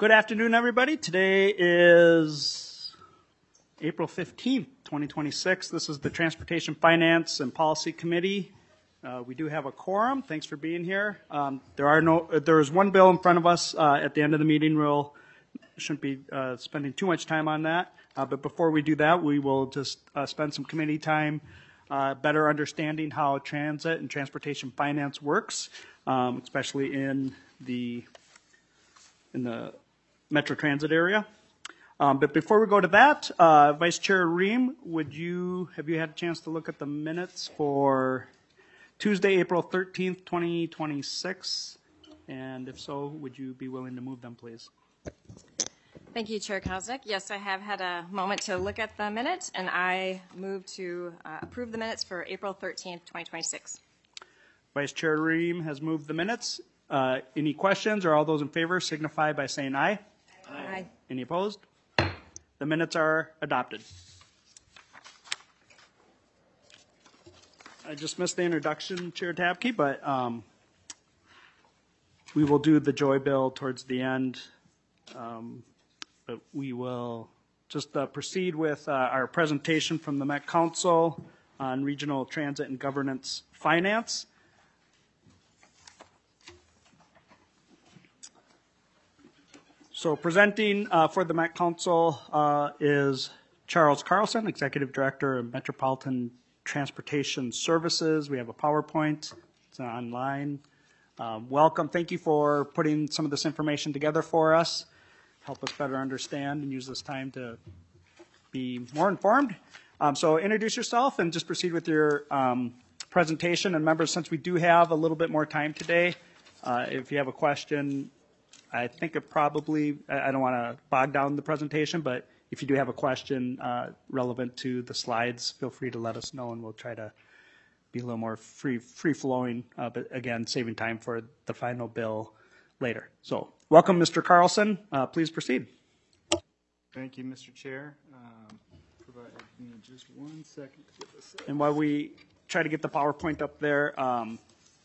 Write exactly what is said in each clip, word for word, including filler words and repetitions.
Good afternoon, everybody. Today is April fifteenth, twenty twenty-six. This is the Transportation Finance and Policy Committee. Uh, we do have a quorum. Thanks for being here. Um, there are no. There is one bill in front of us uh, at the end of the meeting. We'll shouldn't be uh, spending too much time on that. Uh, but before we do that, we will just uh, spend some committee time uh, better understanding how transit and transportation finance works, um, especially in the in the Metro Transit area. Um, but before we go to that, uh, Vice Chair Ream, would you have you had a chance to look at the minutes for Tuesday, April thirteenth, twenty twenty-six? And if so, would you be willing to move them, please? Thank you, Chair Koznick. Yes, I have had a moment to look at the minutes, and I move to uh, approve the minutes for April thirteenth, twenty twenty-six. Vice Chair Ream has moved the minutes. Uh, any questions, or all those in favor signify by saying aye. Aye. Any opposed? The minutes are adopted. I just missed the introduction, Chair Tabke, but um, we will do the Joy Bill towards the end. Um, but we will just uh, proceed with uh, our presentation from the Met Council on Regional Transit and Governance Finance. So presenting uh, for the Met Council uh, is Charles Carlson, Executive Director of Metropolitan Transportation Services. We have a PowerPoint. It's online. Um, welcome. Thank you for putting some of this information together for us. Help us better understand and use this time to be more informed. Um, so introduce yourself and just proceed with your um, presentation. And remember, since we do have a little bit more time today, uh, if you have a question, I think it probably, I don't want to bog down the presentation, but if you do have a question uh, relevant to the slides, feel free to let us know, and we'll try to be a little more free, free-flowing, uh, but again, saving time for the final bill later. So welcome, Mister Carlson. Uh, please proceed. Thank you, Mister Chair. Um, provide me just one second to get this up. And while we try to get the PowerPoint up there, um,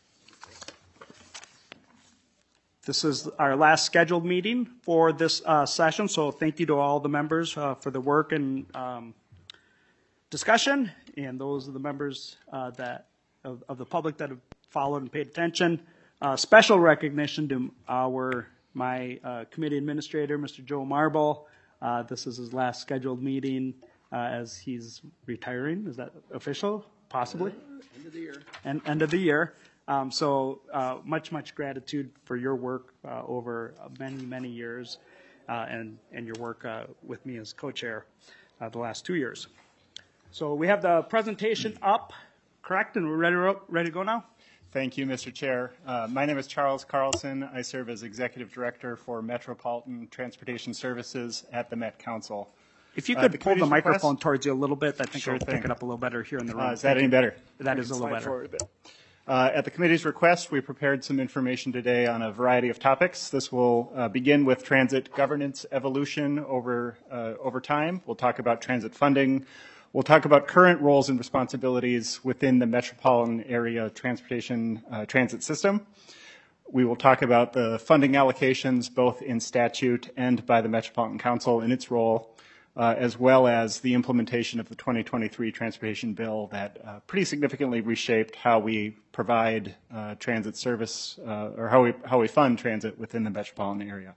this is our last scheduled meeting for this uh, session, so thank you to all the members uh, for the work and um, discussion, and those are the members uh, that of, of the public that have followed and paid attention. Uh, special recognition to our my uh, committee administrator, Mister Joe Marble. Uh, this is his last scheduled meeting uh, as he's retiring. Is that official? Possibly? Uh, end of the year. And end of the year. Um, so uh, much, much gratitude for your work uh, over many, many years uh, and, and your work uh, with me as co-chair uh, the last two years. So we have the presentation up, correct? And we're ready to, ready to go now? Thank you, Mister Chair. Uh, my name is Charles Carlson. I serve as Executive Director for Metropolitan Transportation Services at the Met Council. If you could uh, pull the microphone request? towards you a little bit, I think Sure it'll thing. pick it up a little better here in the room. Uh, is that any better? That I is a can little slide better. forward a bit. Uh, at the committee's request, we prepared some information today on a variety of topics. This will uh, begin with transit governance evolution over, uh, over time. We'll talk about transit funding. We'll talk about current roles and responsibilities within the metropolitan area transportation uh, transit system. We will talk about the funding allocations both in statute and by the Metropolitan Council in its role, uh, as well as the implementation of the twenty twenty-three transportation bill that uh, pretty significantly reshaped how we provide uh, transit service uh, or how we, how we fund transit within the metropolitan area.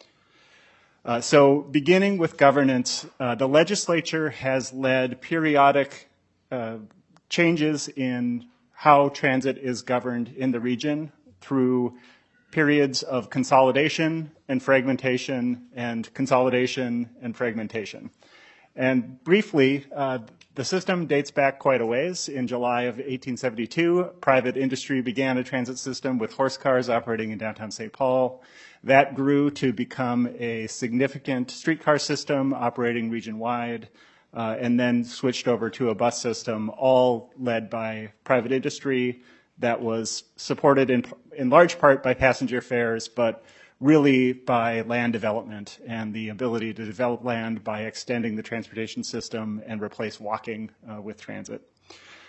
Uh, so beginning with governance, uh, the legislature has led periodic uh, changes in how transit is governed in the region through periods of consolidation and fragmentation and consolidation and fragmentation. And briefly, uh, the system dates back quite a ways. In July of eighteen seventy-two, private industry began a transit system with horse cars operating in downtown Saint Paul. That grew to become a significant streetcar system operating region-wide, uh, and then switched over to a bus system, all led by private industry that was supported in, in large part by passenger fares, but really by land development and the ability to develop land by extending the transportation system and replace walking uh, with transit.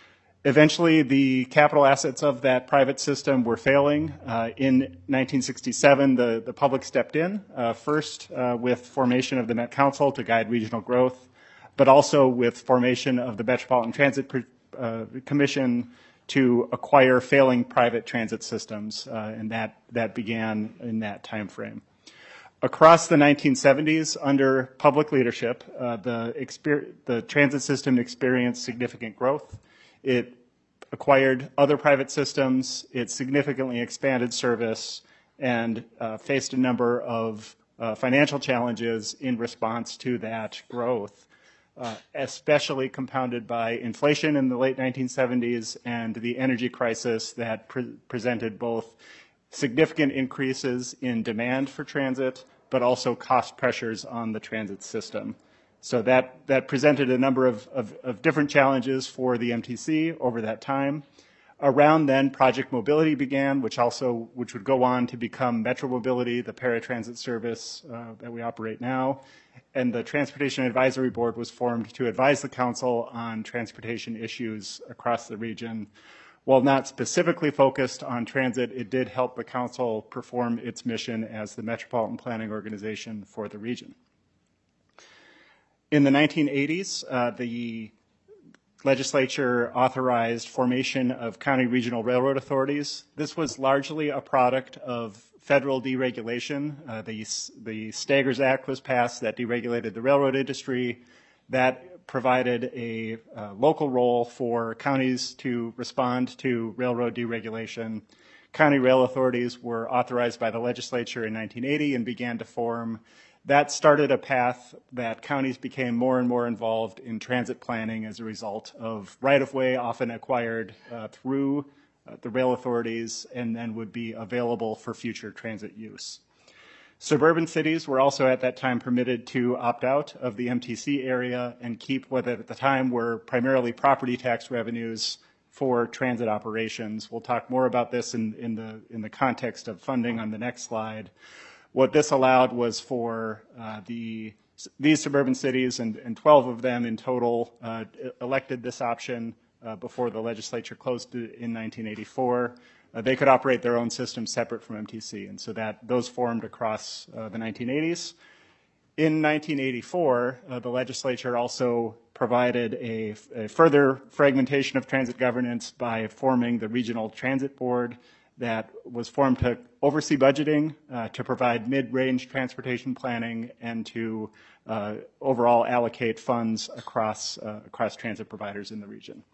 Eventually, the capital assets of that private system were failing. Uh, in nineteen sixty-seven, the, the public stepped in, uh, first uh, with formation of the Met Council to guide regional growth, but also with formation of the Metropolitan Transit uh, Commission to acquire failing private transit systems, uh, and that, that began in that time frame. Across the nineteen seventies, under public leadership, uh, the, exper- the transit system experienced significant growth. It acquired other private systems, it significantly expanded service, and uh, faced a number of uh, financial challenges in response to that growth, uh, especially compounded by inflation in the late nineteen seventies and the energy crisis that pre- presented both significant increases in demand for transit, but also cost pressures on the transit system. So that, that presented a number of, of, of different challenges for the M T C over that time. Around then, Project Mobility began, which also which would go on to become Metro Mobility, the paratransit service uh, that we operate now. And the Transportation Advisory Board was formed to advise the council on transportation issues across the region. While not specifically focused on transit, it did help the council perform its mission as the metropolitan planning organization for the region. In the nineteen eighties, uh, the legislature authorized formation of county regional railroad authorities. This was largely a product of federal deregulation. Uh, the, the Staggers Act was passed that deregulated the railroad industry. That provided a uh, local role for counties to respond to railroad deregulation. County rail authorities were authorized by the legislature in nineteen eighty and began to form. That started a path that counties became more and more involved in transit planning as a result of right-of-way often acquired uh, through uh, the rail authorities and then would be available for future transit use. Suburban cities were also at that time permitted to opt out of the M T C area and keep what at the time were primarily property tax revenues for transit operations. We'll talk more about this in, in, the, in the context of funding on the next slide. What this allowed was for uh, the, these suburban cities, and, and twelve of them in total, uh, elected this option uh, before the legislature closed it in nineteen eighty-four. Uh, they could operate their own system separate from M T C, and so that those formed across uh, the nineteen eighties. In nineteen eighty-four, uh, the legislature also provided a, a further fragmentation of transit governance by forming the Regional Transit Board that was formed to oversee budgeting, uh, to provide mid-range transportation planning, and to uh, overall allocate funds across, uh, across transit providers in the region.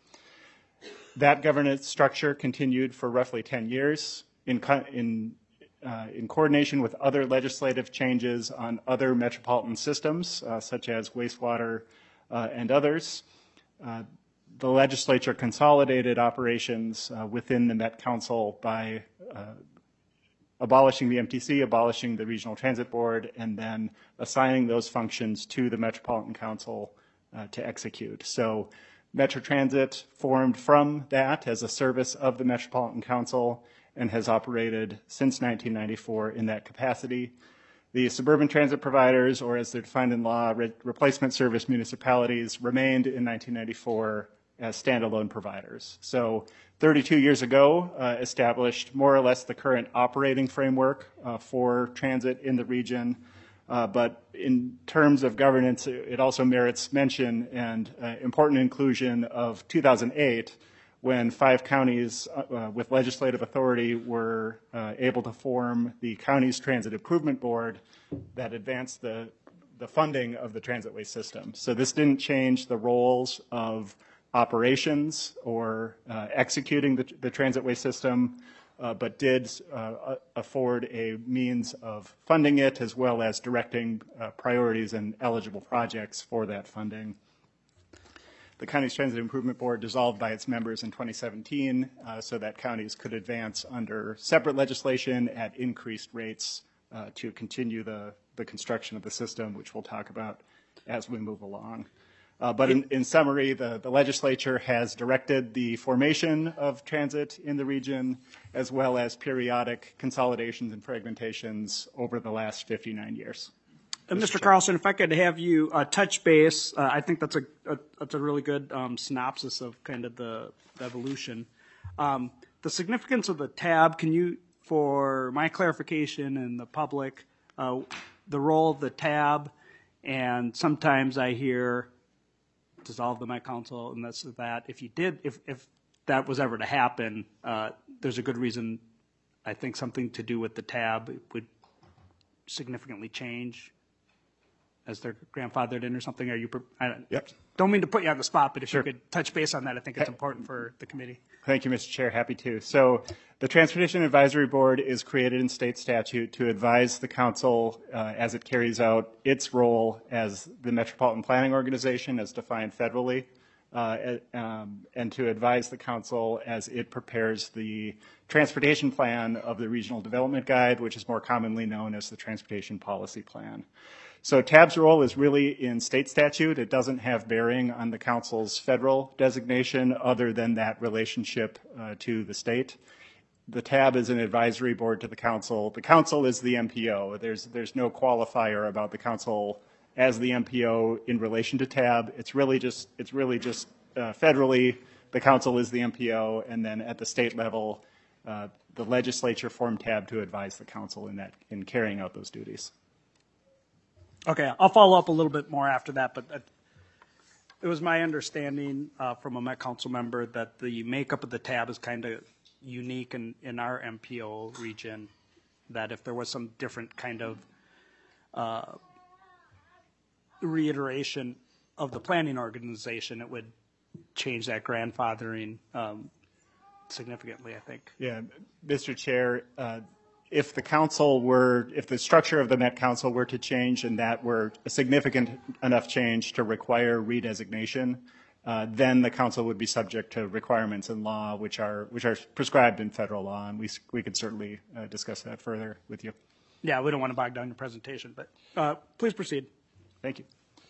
That governance structure continued for roughly ten years in, in, uh, in coordination with other legislative changes on other metropolitan systems, uh, such as wastewater uh, and others. Uh, The legislature consolidated operations uh, within the Met Council by uh, abolishing the M T C, abolishing the Regional Transit Board, and then assigning those functions to the Metropolitan Council uh, to execute. So Metro Transit formed from that as a service of the Metropolitan Council and has operated since nineteen ninety-four in that capacity. The suburban transit providers, or as they're defined in law, re- replacement service municipalities, remained in nineteen ninety-four as standalone providers. So thirty-two years ago, uh, established more or less the current operating framework uh, for transit in the region. Uh, but in terms of governance, it also merits mention and uh, important inclusion of two thousand eight, when five counties uh, with legislative authority were uh, able to form the County's Transit Improvement Board that advanced the, the funding of the transitway system. So this didn't change the roles of operations or uh, executing the, the transitway system, uh, but did uh, afford a means of funding it as well as directing uh, priorities and eligible projects for that funding. The County's Transit Improvement Board dissolved by its members in twenty seventeen uh, so that counties could advance under separate legislation at increased rates uh, to continue the, the construction of the system, which we'll talk about as we move along. Uh, but in, in summary, the, the legislature has directed the formation of transit in the region, as well as periodic consolidations and fragmentations over the last fifty-nine years. Uh, Mister Carlson, if I could have you uh, touch base, uh, I think that's a, a that's a really good um, synopsis of kind of the, the evolution. Um, the significance of the tab, can you, for my clarification and the public, uh, the role of the tab, and sometimes I hear dissolve the Met Council and this or that. If you did, if, if that was ever to happen, uh, there's a good reason, I think something to do with the tab would significantly change as they're grandfathered in or something? Are you, I don't, Yep. don't mean to put you on the spot, but if Sure. you could touch base on that, I think it's important for the committee. Thank you, Mister Chair. Happy to. So the Transportation Advisory Board is created in state statute to advise the council uh, as it carries out its role as the Metropolitan Planning Organization as defined federally, uh, um, and to advise the council as it prepares the transportation plan of the Regional Development Guide, which is more commonly known as the Transportation Policy Plan. So T A B's role is really in state statute. It doesn't have bearing on the council's federal designation other than that relationship uh, to the state. The T A B is an advisory board to the council. The council is the M P O. There's, there's no qualifier about the council as the M P O in relation to T A B. It's really just, it's really just uh, federally, the council is the M P O, and then at the state level, uh, the legislature formed T A B to advise the council in that, in carrying out those duties. Okay, I'll follow up a little bit more after that, but that, it was my understanding uh, from a Met Council member that the makeup of the T A B is kind of unique in, in our M P O region, that if there was some different kind of uh, reiteration of the planning organization, it would change that grandfathering um, significantly, I think. Yeah, Mister Chair, uh, if the council were, if the structure of the Met Council were to change and that were a significant enough change to require redesignation, uh, then the council would be subject to requirements in law which are which are prescribed in federal law, and we we could certainly uh, discuss that further with you. Yeah, we don't want to bog down your presentation, but uh, please proceed. Thank you.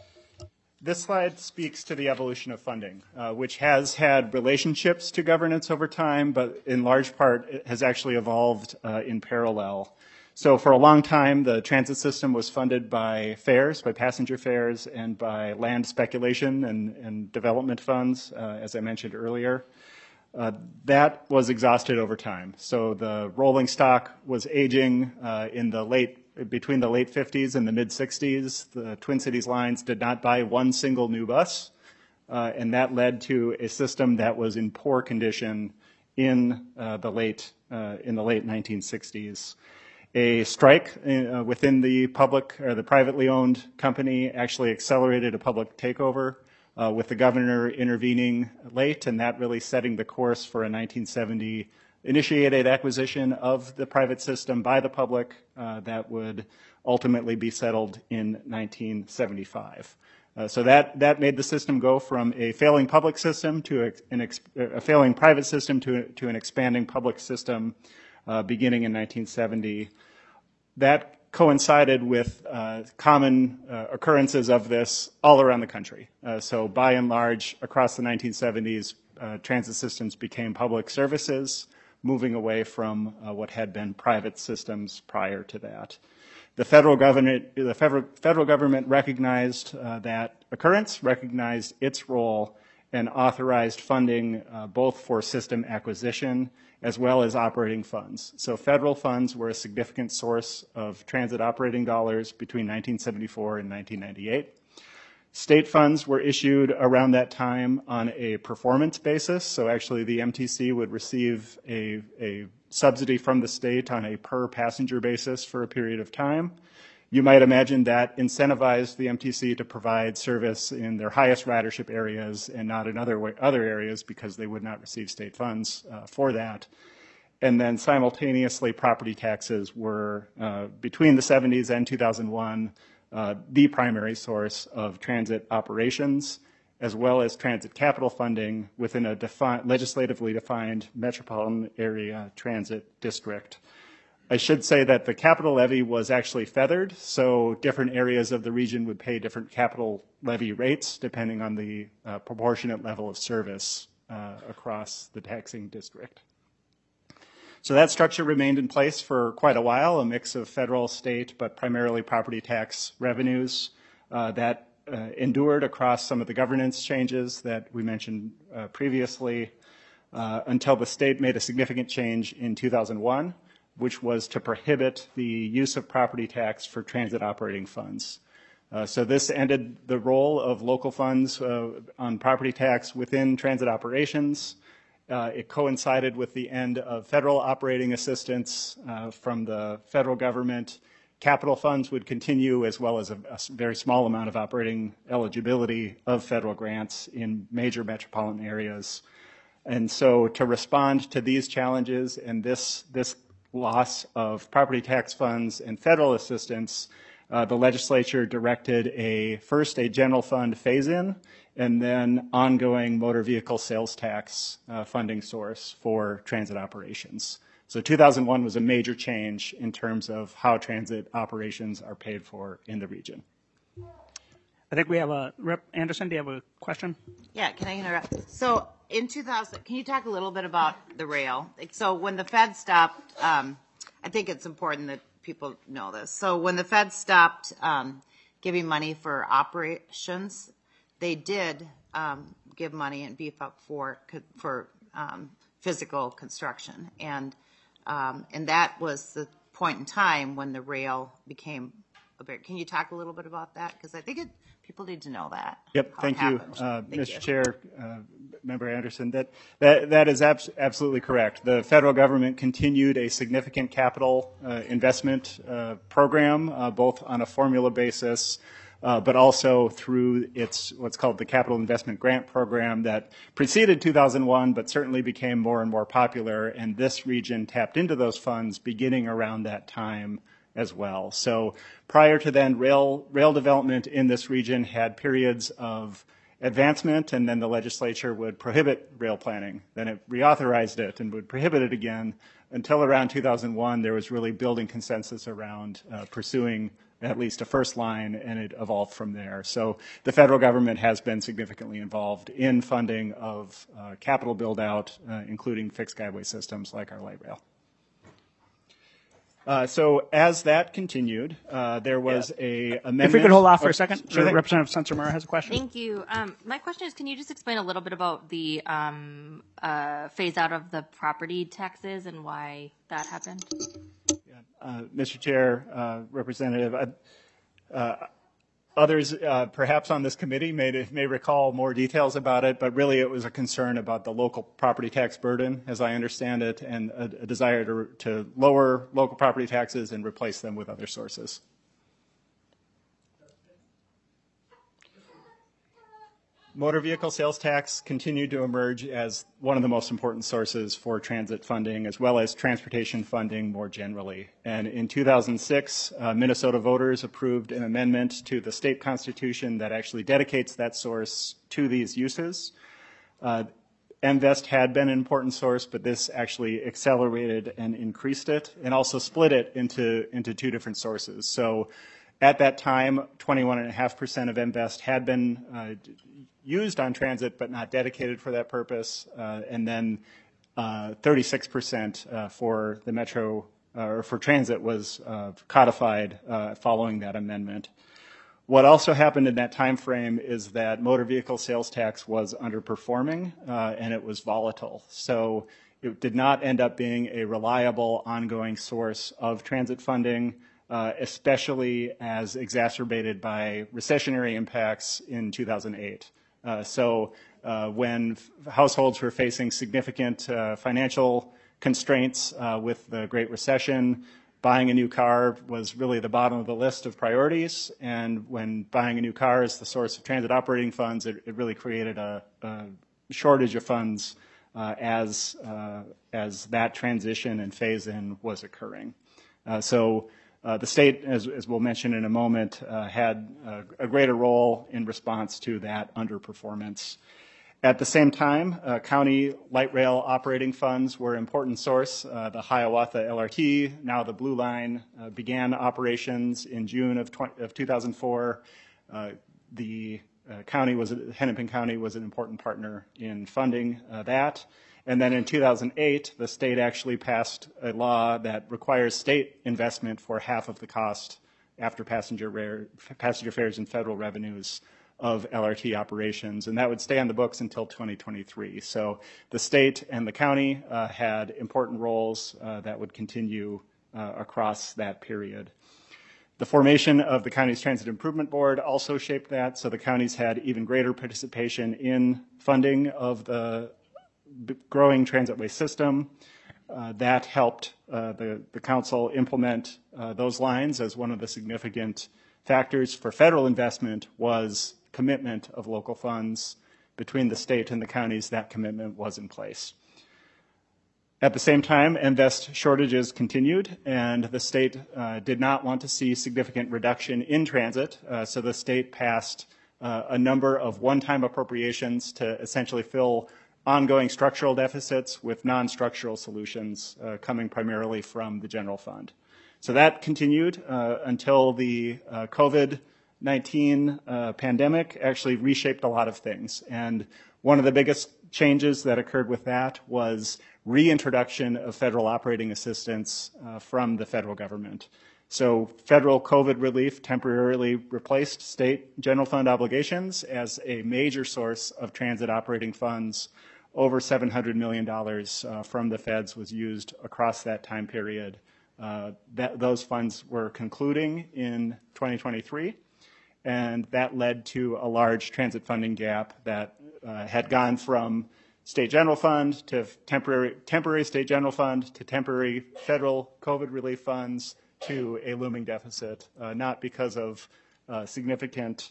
This slide speaks to the evolution of funding, uh, which has had relationships to governance over time, but in large part it has actually evolved uh, in parallel. So for a long time, the transit system was funded by fares, by passenger fares, and by land speculation and, and development funds, uh, as I mentioned earlier. Uh, that was exhausted over time. So the rolling stock was aging uh, in the late between the late fifties and the mid sixties. The Twin Cities lines did not buy one single new bus, uh, and that led to a system that was in poor condition in uh, the late uh, in the late nineteen sixties. A strike uh, within the public or the privately owned company actually accelerated a public takeover, uh, with the governor intervening late, and that really setting the course for a nineteen seventy initiated acquisition of the private system by the public uh, that would ultimately be settled in nineteen seventy-five. Uh, so that, that made the system go from a failing public system to a, an ex, a failing private system to, to an expanding public system uh, beginning in nineteen seventy. That coincided with uh, common uh, occurrences of this all around the country. Uh, so by and large, across the nineteen seventies, uh, transit systems became public services, moving away from uh, what had been private systems prior to that. The federal government, the federal, federal government recognized uh, that occurrence, recognized its role, and authorized funding uh, both for system acquisition as well as operating funds. So federal funds were a significant source of transit operating dollars between nineteen seventy-four and nineteen ninety-eight. State funds were issued around that time on a performance basis. So actually the M T C would receive a, a subsidy from the state on a per passenger basis for a period of time. You might imagine that incentivized the M T C to provide service in their highest ridership areas and not in other, other areas because they would not receive state funds uh, for that. And then simultaneously property taxes were, uh, between the seventies and two thousand one, Uh, the primary source of transit operations, as well as transit capital funding within a defi- legislatively defined metropolitan area transit district. I should say that the capital levy was actually feathered, so different areas of the region would pay different capital levy rates depending on the uh, proportionate level of service uh, across the taxing district. So that structure remained in place for quite a while, a mix of federal, state, but primarily property tax revenues uh, that uh, endured across some of the governance changes that we mentioned uh, previously uh, until the state made a significant change in two thousand one, which was to prohibit the use of property tax for transit operating funds. Uh, so this ended the role of local funds uh, on property tax within transit operations. Uh, it coincided with the end of federal operating assistance uh, from the federal government. Capital funds would continue, as well as a, a very small amount of operating eligibility of federal grants in major metropolitan areas. And so to respond to these challenges and this, this loss of property tax funds and federal assistance, uh, the legislature directed a first a general fund phase-in, and then ongoing motor vehicle sales tax uh, funding source for transit operations. So two thousand one was a major change in terms of how transit operations are paid for in the region. I think we have a, Rep Anderson, do you have a question? Yeah, can I interrupt? So in two thousand, can you talk a little bit about the rail? Like, so when the Fed stopped, um, I think it's important that people know this. So when the Fed stopped um, giving money for operations, they did um, give money and beef up for for um, physical construction, and um, and that was the point in time when the rail became a big. Can you talk a little bit about that? Because I think it, people need to know that. Yep, how thank it you, happened. uh, Thank Mister you. Chair, uh, Member Anderson. That that that is abs absolutely correct. The federal government continued a significant capital uh, investment uh, program, uh, both on a formula basis. Uh, but also through its what's called the Capital Investment Grant Program that preceded two thousand one, but certainly became more and more popular. And this region tapped into those funds beginning around that time as well. So prior to then, rail rail development in this region had periods of advancement, and then the legislature would prohibit rail planning. Then it reauthorized it and would prohibit it again until around two thousand one. There was really building consensus around uh, pursuing at least a first line, and it evolved from there. So the federal government has been significantly involved in funding of uh, capital build-out, uh, including fixed guideway systems like our light rail. Uh, so as that continued, uh, there was yeah. a amendment. If we could hold off for oh, a second. Sure Representative Sensenbrenner has a question. Thank you. Um, my question is, can you just explain a little bit about the um, uh, phase out of the property taxes and why that happened? Uh, Mister Chair, uh, Representative, uh, uh, others uh, perhaps on this committee may, may recall more details about it, but really it was a concern about the local property tax burden, as I understand it, and a, a desire to, to lower local property taxes and replace them with other sources. Motor vehicle sales tax continued to emerge as one of the most important sources for transit funding, as well as transportation funding more generally. And in two thousand six, uh, Minnesota voters approved an amendment to the state constitution that actually dedicates that source to these uses. Uh, MVEST had been an important source, but this actually accelerated and increased it, and also split it into, into two different sources. So at that time, twenty-one point five percent of MVEST had been uh, used on transit, but not dedicated for that purpose, uh, and then uh, thirty-six percent uh, for the metro, uh, or for transit was uh, codified uh, following that amendment. What also happened in that time frame is that motor vehicle sales tax was underperforming, uh, and it was volatile. So it did not end up being a reliable, ongoing source of transit funding, uh, especially as exacerbated by recessionary impacts in two thousand eight. Uh, so uh, when f- households were facing significant uh, financial constraints uh, with the Great Recession, buying a new car was really the bottom of the list of priorities. And when buying a new car is the source of transit operating funds, it, it really created a, a shortage of funds uh, as, uh, as that transition and phase-in was occurring. Uh, so Uh, the state, as, as we'll mention in a moment, uh, had uh, a greater role in response to that underperformance. At the same time, uh, county light rail operating funds were an important source. Uh, the Hiawatha L R T, now the Blue Line, uh, began operations in June of, of two thousand four. Uh, the uh, county was, Hennepin County was an important partner in funding uh, that. And then in two thousand eight, the state actually passed a law that requires state investment for half of the cost after passenger, rare, passenger fares and federal revenues of L R T operations, and that would stay on the books until twenty twenty-three. So the state and the county uh, had important roles uh, that would continue uh, across that period. The formation of the county's Transit Improvement Board also shaped that, so the counties had even greater participation in funding of the growing transitway system. Uh, that helped uh, the, the council implement uh, those lines as one of the significant factors for federal investment was commitment of local funds between the state and the counties. That commitment was in place. At the same time, Invest shortages continued, and the state uh, did not want to see significant reduction in transit, uh, so the state passed uh, a number of one-time appropriations to essentially fill ongoing structural deficits with non-structural solutions uh, coming primarily from the general fund. So that continued uh, until the uh, COVID nineteen uh, pandemic actually reshaped a lot of things. And one of the biggest changes that occurred with that was reintroduction of federal operating assistance uh, from the federal government. So federal COVID relief temporarily replaced state general fund obligations as a major source of transit operating funds. Over seven hundred million dollars uh, from the feds was used across that time period. Uh, that, those funds were concluding in twenty twenty-three, and that led to a large transit funding gap that uh, had gone from state general fund to temporary, temporary state general fund to temporary federal COVID relief funds to a looming deficit, uh, not because of uh, significant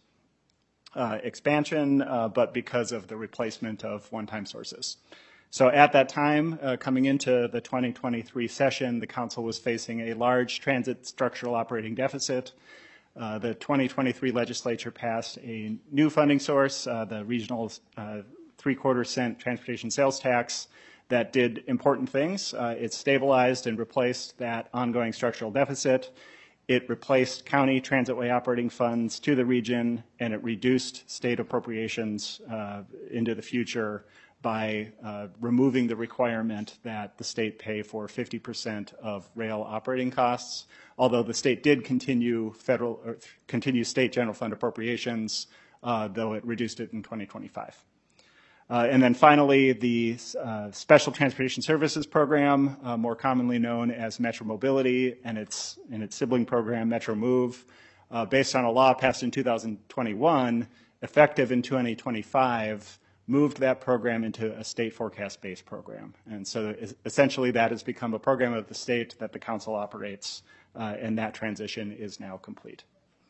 uh, expansion, uh, but because of the replacement of one-time sources. So at that time, uh, coming into the twenty twenty-three session, the council was facing a large transit structural operating deficit. Uh, the twenty twenty-three legislature passed a new funding source, uh, the regional uh, three-quarter cent transportation sales tax, that did important things. Uh, it stabilized and replaced that ongoing structural deficit. It replaced county transitway operating funds to the region, and it reduced state appropriations uh, into the future by uh, removing the requirement that the state pay for fifty percent of rail operating costs, although the state did continue federal or continue state general fund appropriations, uh, though it reduced it in twenty twenty-five. Uh, and then finally, the uh, Special Transportation Services Program, uh, more commonly known as Metro Mobility, and its, and its sibling program, Metro Move, uh, based on a law passed in two thousand twenty-one, effective in twenty twenty-five, moved that program into a state forecast-based program. And so essentially that has become a program of the state that the council operates, uh, and that transition is now complete.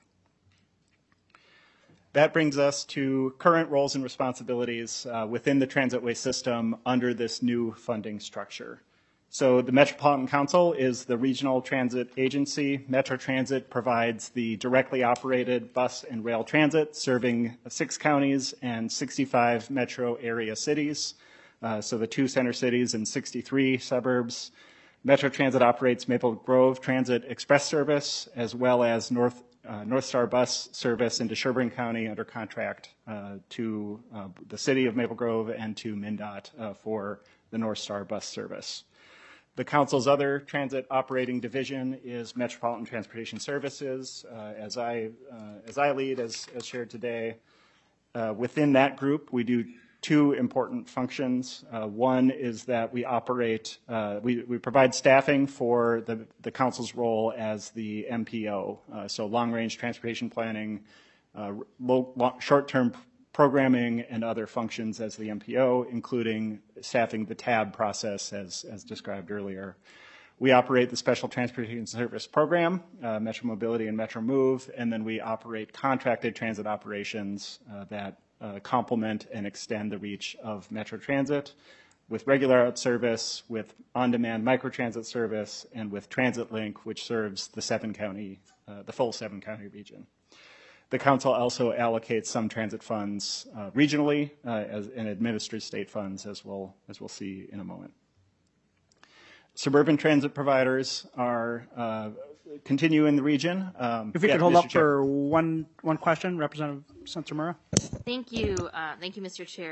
That brings us to current roles and responsibilities uh, within the transitway system under this new funding structure. So the Metropolitan Council is the regional transit agency. Metro Transit provides the directly operated bus and rail transit serving six counties and sixty-five metro area cities. Uh, so the two center cities and sixty-three suburbs. Metro Transit operates Maple Grove Transit Express Service as well as North Uh, North Star bus service into Sherburne County under contract uh, to uh, the city of Maple Grove and to MnDOT uh, for the North Star bus service. The council's other transit operating division is Metropolitan Transportation Services, uh, as I uh, as I lead, as, as shared today. Uh, within that group, we do two important functions. Uh, one is that we operate, uh, we, we provide staffing for the, the council's role as the M P O, uh, so long-range transportation planning, uh, low, long, short-term programming, and other functions as the M P O, including staffing the T A B process as, as described earlier. We operate the Special Transportation Service Program, uh, Metro Mobility and Metro Move, and then we operate contracted transit operations uh, that Uh, complement and extend the reach of Metro Transit with regular out service, with on-demand microtransit service, and with Transit Link, which serves the seven county, uh, the full seven county region. The council also allocates some transit funds uh, regionally uh, as, and administers state funds, as we'll, as we'll see in a moment. Suburban transit providers are uh, continue in the region. Um, if we yeah, could hold Mister up Chair. for one one question, Representative Sensimura. Thank you, uh, thank you, Mister Chair.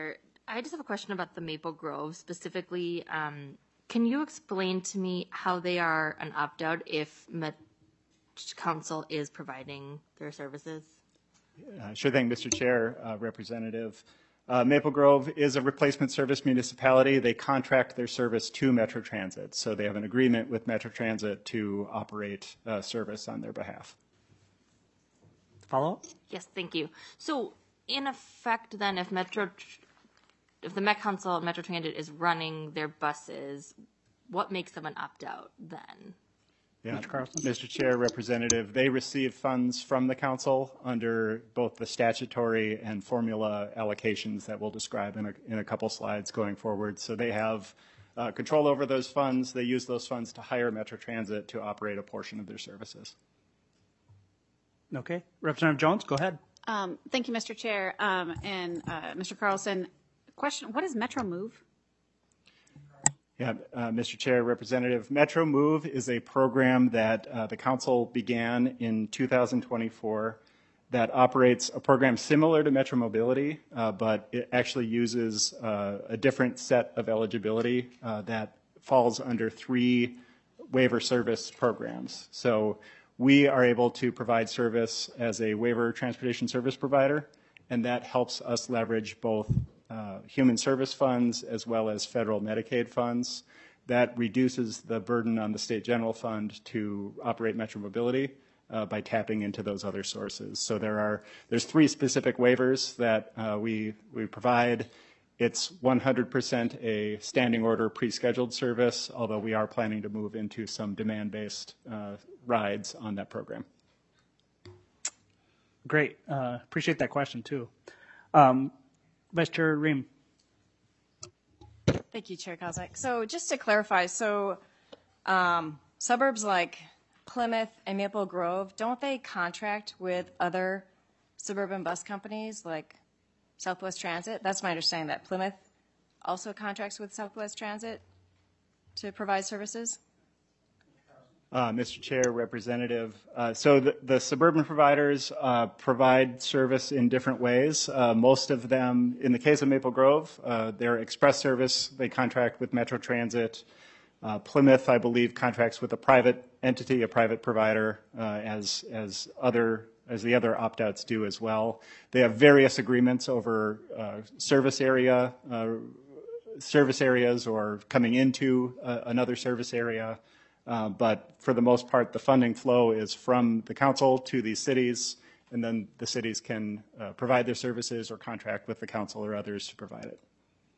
I just have a question about the Maple Grove specifically. Um, can you explain to me how they are an opt-out if Met Council is providing their services? Uh, sure thing, Mister Chair, uh, Representative. Uh, Maple Grove is a replacement service municipality. They contract their service to Metro Transit, so they have an agreement with Metro Transit to operate uh, service on their behalf. Follow up? Yes, thank you. So, in effect, then, if Metro, if the Met Council and Metro Transit is running their buses, what makes them an opt-out then? Yeah. Mister Carlson? Mister Chair, Representative, they receive funds from the council under both the statutory and formula allocations that we'll describe in a, in a couple slides going forward. So they have uh, control over those funds. They use those funds to hire Metro Transit to operate a portion of their services. Okay. Representative Jones, go ahead. Um, thank you, Mister Chair. Um, and uh, Mister Carlson, question, what is Metro Move? Yeah, uh, Mister Chair, Representative, Metro Move is a program that uh, the council began in two thousand twenty-four that operates a program similar to Metro Mobility, uh, but it actually uses uh, a different set of eligibility uh, that falls under three waiver service programs. So we are able to provide service as a waiver transportation service provider, and that helps us leverage both Uh, human service funds as well as federal Medicaid funds. That reduces the burden on the state general fund to operate Metro Mobility uh, by tapping into those other sources. So there are there's three specific waivers that uh, we we provide. It's one hundred percent a standing order pre-scheduled service, although we are planning to move into some demand-based uh, rides on that program. Great. Uh, appreciate that question, too. Um, Vice Chair Ream. Thank you, Chair Kozak. So just to clarify, so um, suburbs like Plymouth and Maple Grove, don't they contract with other suburban bus companies like Southwest Transit? That's my understanding, that Plymouth also contracts with Southwest Transit to provide services? Uh, Mister Chair, Representative, uh, so the, the suburban providers uh, provide service in different ways. Uh, most of them, in the case of Maple Grove, uh, their express service, they contract with Metro Transit. Uh, Plymouth, I believe, contracts with a private entity, a private provider, uh, as as other as the other opt-outs do as well. They have various agreements over uh, service area, uh, service areas, or coming into uh, another service area. Uh, but for the most part, the funding flow is from the council to these cities, and then the cities can uh, provide their services or contract with the council or others to provide it.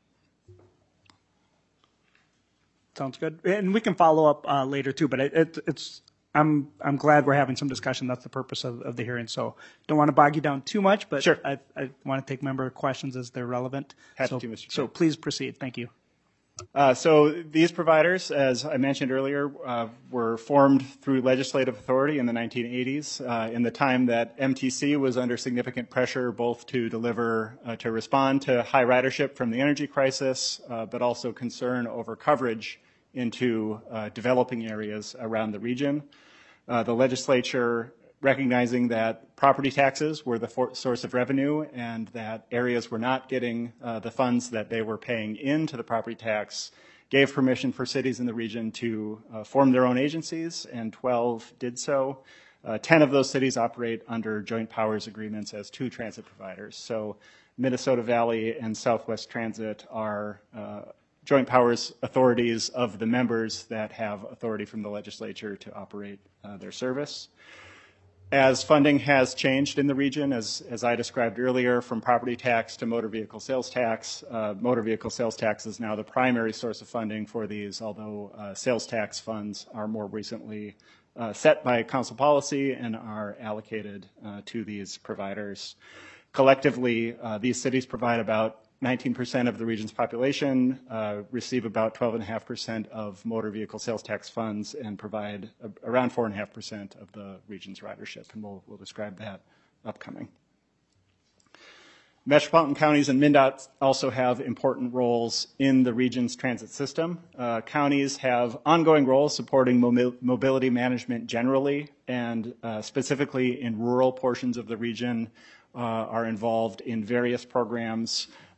Sounds good. And we can follow up uh, later, too, but it, it, it's I'm I'm glad we're having some discussion. That's the purpose of, of the hearing. So don't want to bog you down too much, but Sure. I, I want to take member questions as they're relevant. Happy so, to, Mister So Chair. please proceed. Thank you. Uh, so these providers, as I mentioned earlier, uh, were formed through legislative authority in the nineteen eighties, uh, in the time that M T C was under significant pressure both to deliver, uh, to respond to high ridership from the energy crisis, uh, but also concern over coverage into uh, developing areas around the region. Uh, the legislature, recognizing that property taxes were the for- source of revenue and that areas were not getting uh, the funds that they were paying into the property tax, gave permission for cities in the region to uh, form their own agencies, and twelve did so. Uh, ten of those cities operate under joint powers agreements as two transit providers. So Minnesota Valley and Southwest Transit are uh, joint powers authorities of the members that have authority from the legislature to operate uh, their service. As funding has changed in the region, as, as I described earlier, from property tax to motor vehicle sales tax, uh, motor vehicle sales tax is now the primary source of funding for these, although uh, sales tax funds are more recently uh, set by council policy and are allocated uh, to these providers. Collectively, uh, these cities provide about nineteen percent of the region's population, uh, receive about twelve point five percent of motor vehicle sales tax funds, and provide a, around four point five percent of the region's ridership, and we'll, we'll describe that upcoming. Metropolitan counties and MnDOT also have important roles in the region's transit system. Uh, counties have ongoing roles supporting mobi- mobility management generally, and uh, specifically in rural portions of the region uh, are involved in various programs,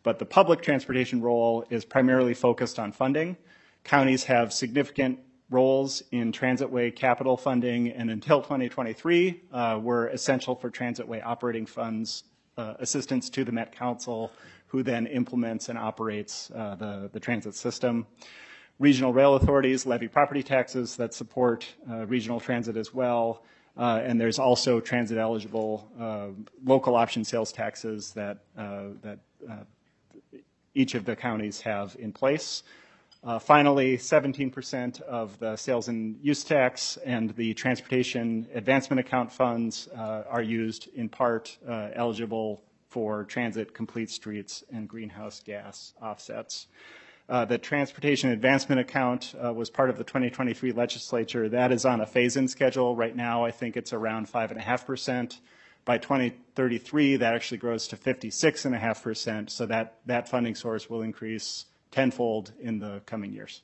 but the public transportation role is primarily focused on funding. Counties have significant roles in transitway capital funding, and until twenty twenty-three uh, were essential for transitway operating funds uh, assistance to the Met Council, who then implements and operates uh, the, the transit system. Regional rail authorities levy property taxes that support uh, regional transit as well. Uh, and there's also transit-eligible uh, local option sales taxes that, uh, that uh, each of the counties have in place. Uh, finally, seventeen percent of the sales and use tax and the transportation advancement account funds uh, are used in part uh, eligible for transit, complete streets, and greenhouse gas offsets. Uh, the transportation advancement account uh, was part of the twenty twenty-three legislature. That is on a phase-in schedule. Right now, I think it's around five point five percent. By twenty thirty-three, that actually grows to fifty-six point five percent, so that, that funding source will increase tenfold in the coming years.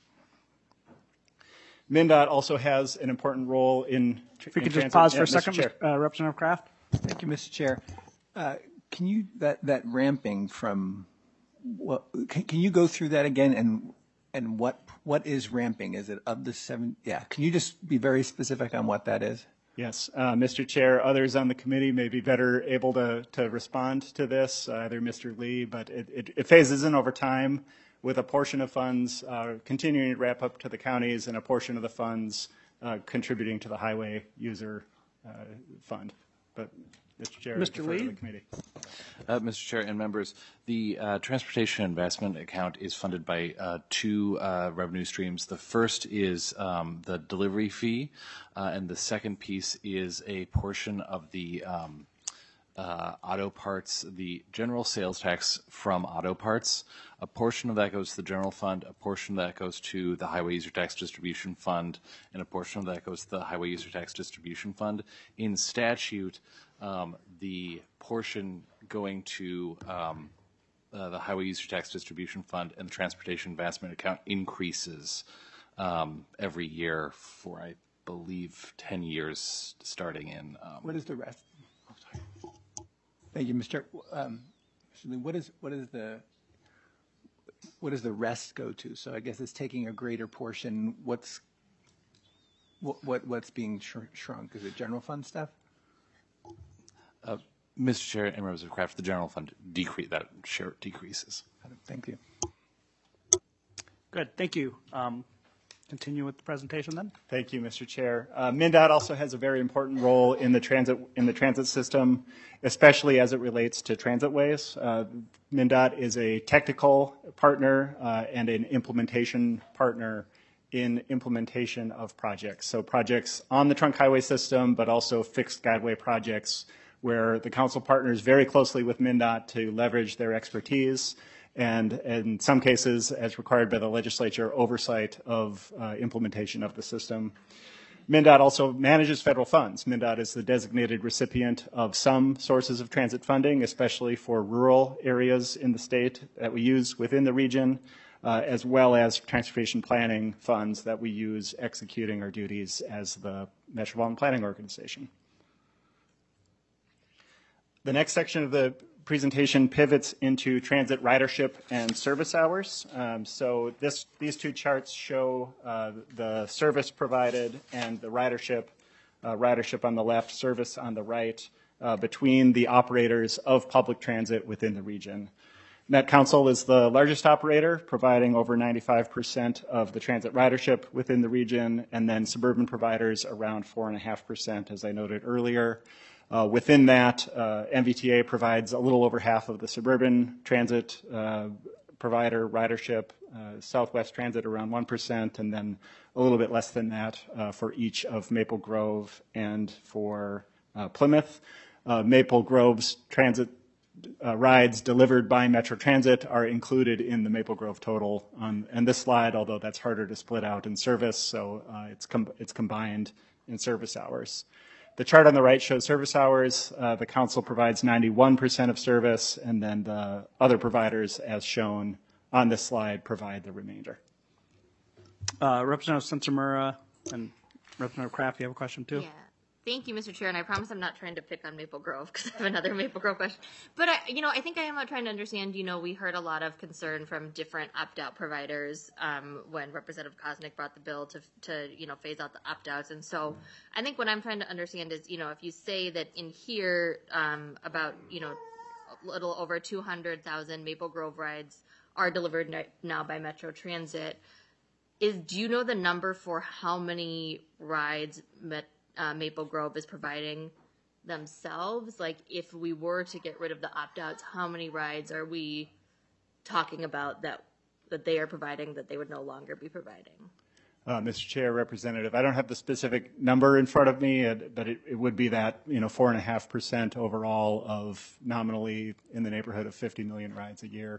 MnDOT also has an important role in If we could in just transit. pause for Yeah, a second, Mister Chair. uh, Representative Kraft. Thank you, Mister Chair. Uh, Can you, that, that ramping from, what, can, can you go through that again, and, and what, what is ramping? Is it of the seven? Yeah, can you just be very specific on what that is? Yes, uh, Mister Chair, others on the committee may be better able to, to respond to this, uh, either Mister Lee, but it, it, it phases in over time with a portion of funds uh, continuing to wrap up to the counties and a portion of the funds uh, contributing to the highway user uh, fund. But Mister Chair, Mister I defer to Lee? the committee. Uh, Mister Chair and members, the uh, Transportation Investment Account is funded by uh, two uh, revenue streams. The first is um, the delivery fee, uh, and the second piece is a portion of the um, uh, auto parts, the general sales tax from auto parts. A portion of that goes to the general fund, a portion of that goes to the Highway User Tax Distribution Fund, and a portion of that goes to the Highway User Tax Distribution Fund. In statute, um, the portion going to um, uh, the Highway User Tax Distribution Fund and the Transportation Advancement Account increases um, every year for, I believe, ten years starting in. Um, What is the rest? Oh, sorry. Thank you, Mister Um, Mister Lee, what is, what is the, what does the rest go to? So I guess it's taking a greater portion. What's, what, what what's being shr- shrunk? Is it general fund stuff? uh, Mister Chair and members of Kraft, the general fund decrease, that share decreases. Thank you. Good, thank you. Um, Continue with the presentation then. Thank you, Mister Chair. Uh, MnDOT also has a very important role in the transit in the transit system, especially as it relates to transitways. Uh, MnDOT is a technical partner uh, and an implementation partner in implementation of projects. So projects on the trunk highway system, but also fixed guideway projects where the council partners very closely with MnDOT to leverage their expertise and in some cases, as required by the legislature, oversight of uh, implementation of the system. MnDOT also manages federal funds. MnDOT is the designated recipient of some sources of transit funding, especially for rural areas in the state that we use within the region, uh, as well as transportation planning funds that we use executing our duties as the Metropolitan Planning Organization. The next section of the presentation pivots into transit ridership and service hours. Um, so this, these two charts show uh, the service provided and the ridership, uh, ridership on the left, service on the right, uh, between the operators of public transit within the region. Met Council is the largest operator, providing over ninety-five percent of the transit ridership within the region, and then suburban providers around four point five percent, as I noted earlier. Uh, within that, uh, M V T A provides a little over half of the suburban transit uh, provider ridership, uh, Southwest Transit around one percent, and then a little bit less than that uh, for each of Maple Grove and for uh, Plymouth. Uh, Maple Grove's transit uh, rides delivered by Metro Transit are included in the Maple Grove total on, on this slide, although that's harder to split out in service, so uh, it's, com- it's combined in service hours. The chart on the right shows service hours. Uh, the council provides ninety-one percent of service, and then the other providers, as shown on this slide, provide the remainder. Uh, Representative Sensimura and Representative Kraft, you have a question too? Yeah. Thank you, Mister Chair, and I promise I'm not trying to pick on Maple Grove because I have another Maple Grove question. But, I, you know, I think I am trying to understand, you know, we heard a lot of concern from different opt-out providers um, when Representative Kosnick brought the bill to, to, you know, phase out the opt-outs. And so I think what I'm trying to understand is, you know, if you say that in here um, about, you know, a little over two hundred thousand Maple Grove rides are delivered now by Metro Transit, is do you know the number for how many rides Met Uh, Maple Grove is providing themselves? Like, if we were to get rid of the opt-outs, how many rides are we talking about that that they are providing that they would no longer be providing? Uh, Mister Chair, Representative, I don't have the specific number in front of me, uh, but it, it would be that, you know, four and a half percent overall of nominally in the neighborhood of fifty million rides a year.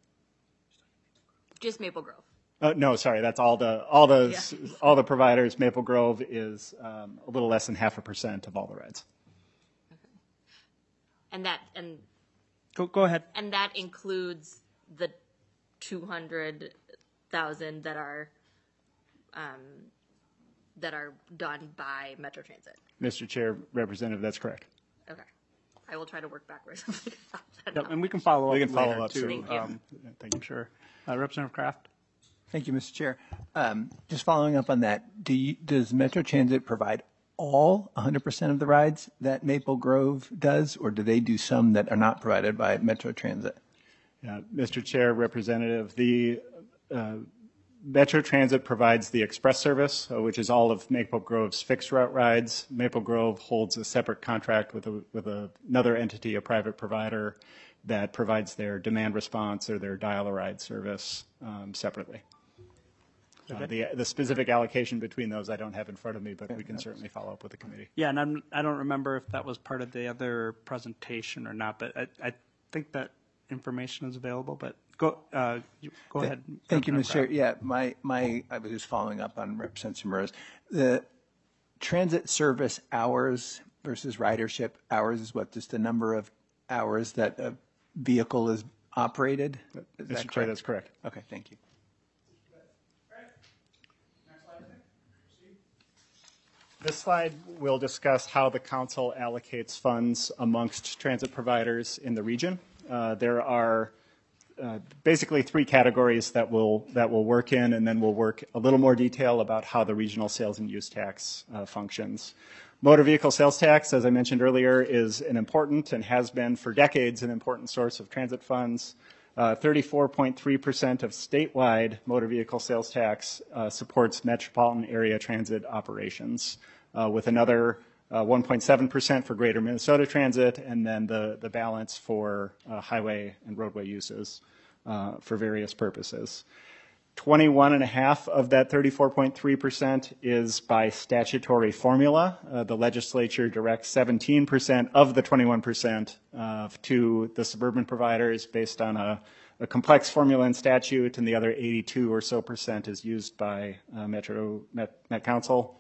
Just Maple Grove. Uh, no, sorry, that's all the all the Yeah. all the providers. Maple Grove is um, a little less than half a percent of all the rides. Okay. And that and Go, go ahead. and that includes the two hundred thousand that are um, that are done by Metro Transit. Mister Chair, Representative, that's correct. Okay, I will try to work backwards. Yep, and we can follow up. We can follow later, up, too. certainly. Thank you. Um, Thank you. sure. Uh, Representative Kraft. Thank you, Mister Chair. Um, just following up on that, do you, does Metro Transit provide all one hundred percent of the rides that Maple Grove does, or do they do some that are not provided by Metro Transit? Yeah, Mister Chair, Representative, the uh, Metro Transit provides the express service, uh, which is all of Maple Grove's fixed route rides. Maple Grove holds a separate contract with a, with a, another entity, a private provider, that provides their demand response or their dial-a-ride service um, separately. Uh, the, the specific allocation between those I don't have in front of me, but we can certainly follow up with the committee. Yeah, and I'm, I don't remember if that was part of the other presentation or not, but I, I think that information is available. But go uh, you, go ahead. Thank you, Representative Mister Chair. Kraft. Yeah, my, my, I was just following up on Representative Murrow's. The transit service hours versus ridership hours is what, just the number of hours that a vehicle is operated? Is Mister that Chair, correct? that's correct. Okay, thank you. This slide will discuss how the council allocates funds amongst transit providers in the region. Uh, there are uh, basically three categories that we'll, that we'll work in, and then we'll work a little more detail about how the regional sales and use tax uh, functions. Motor vehicle sales tax, as I mentioned earlier, is an important and has been for decades an important source of transit funds. Uh, thirty-four point three percent of statewide motor vehicle sales tax uh, supports metropolitan area transit operations, uh, with another uh, one point seven percent for greater Minnesota transit, and then the, the balance for uh, highway and roadway uses uh, for various purposes. twenty-one and a half of that thirty-four point three percent is by statutory formula. Uh, the legislature directs seventeen percent of the twenty-one percent uh, to the suburban providers based on a, a complex formula in statute, and the other eighty-two or so percent is used by uh, Metro Met, Met Council.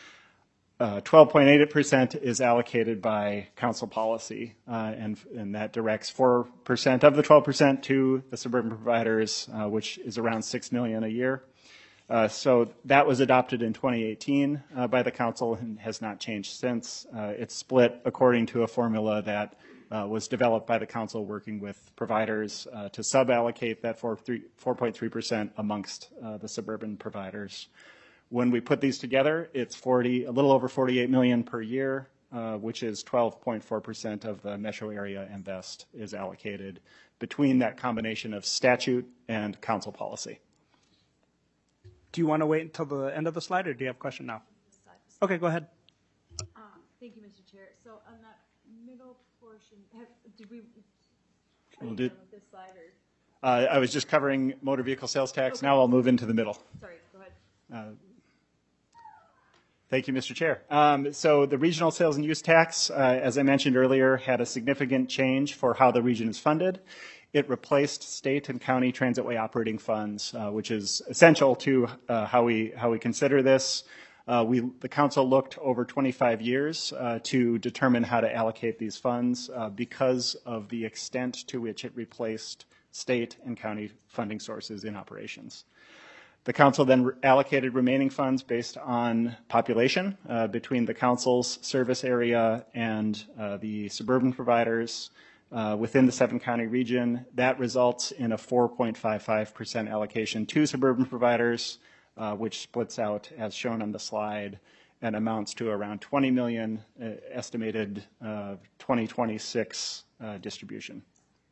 Uh, twelve point eight percent is allocated by council policy, uh, and, and that directs four percent of the twelve percent to the suburban providers, uh, which is around six million dollars a year. Uh, so that was adopted in twenty eighteen uh, by the council and has not changed since. Uh, it's split according to a formula that uh, was developed by the council working with providers uh, to sub-allocate that four point three percent amongst uh, the suburban providers. When we put these together, it's forty, a little over forty-eight million per year, uh, which is twelve point four percent of the metro area invest is allocated between that combination of statute and council policy. Do you want to wait until the end of the slide, or do you have a question now? Okay, go ahead. Um, thank you, Mister Chair. So on that middle portion, have, did we, are We'll you do- done with this slide or? Uh, I was just covering motor vehicle sales tax. Now I'll move into the middle. Sorry, go ahead. Uh, Thank you, Mister Chair. Um, so the regional sales and use tax, uh, as I mentioned earlier, had a significant change for how the region is funded. It replaced state and county transitway operating funds, uh, which is essential to uh, how we how we consider this. Uh, we the council looked over twenty-five years uh, to determine how to allocate these funds uh, because of the extent to which it replaced state and county funding sources in operations. The council then re- allocated remaining funds based on population uh, between the council's service area and uh, the suburban providers uh, within the seven county region. That results in a four point five five percent allocation to suburban providers, uh, which splits out as shown on the slide and amounts to around twenty million uh, estimated uh, twenty twenty-six uh, distribution.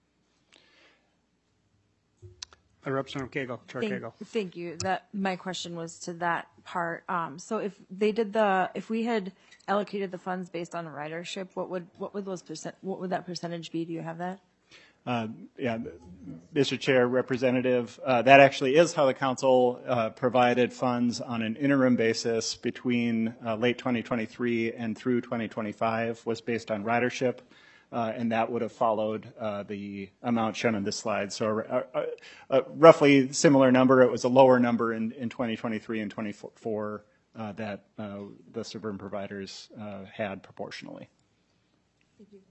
Uh, Representative Cagle, Chair Thank, Cagle. thank you. That my question was to that part. Um, so if they did the, if we had allocated the funds based on ridership, what would what would those percent? What would that percentage be? Do you have that? Uh, yeah, Mister Chair, Representative, uh, that actually is how the council uh, provided funds on an interim basis between uh, late twenty twenty-three and through twenty twenty-five, was based on ridership, uh, and that would have followed uh, the amount shown on this slide. So a, a, a roughly similar number. It was a lower number in, in twenty twenty-three and twenty-four uh, that uh, the suburban providers uh, had proportionally. Thank you.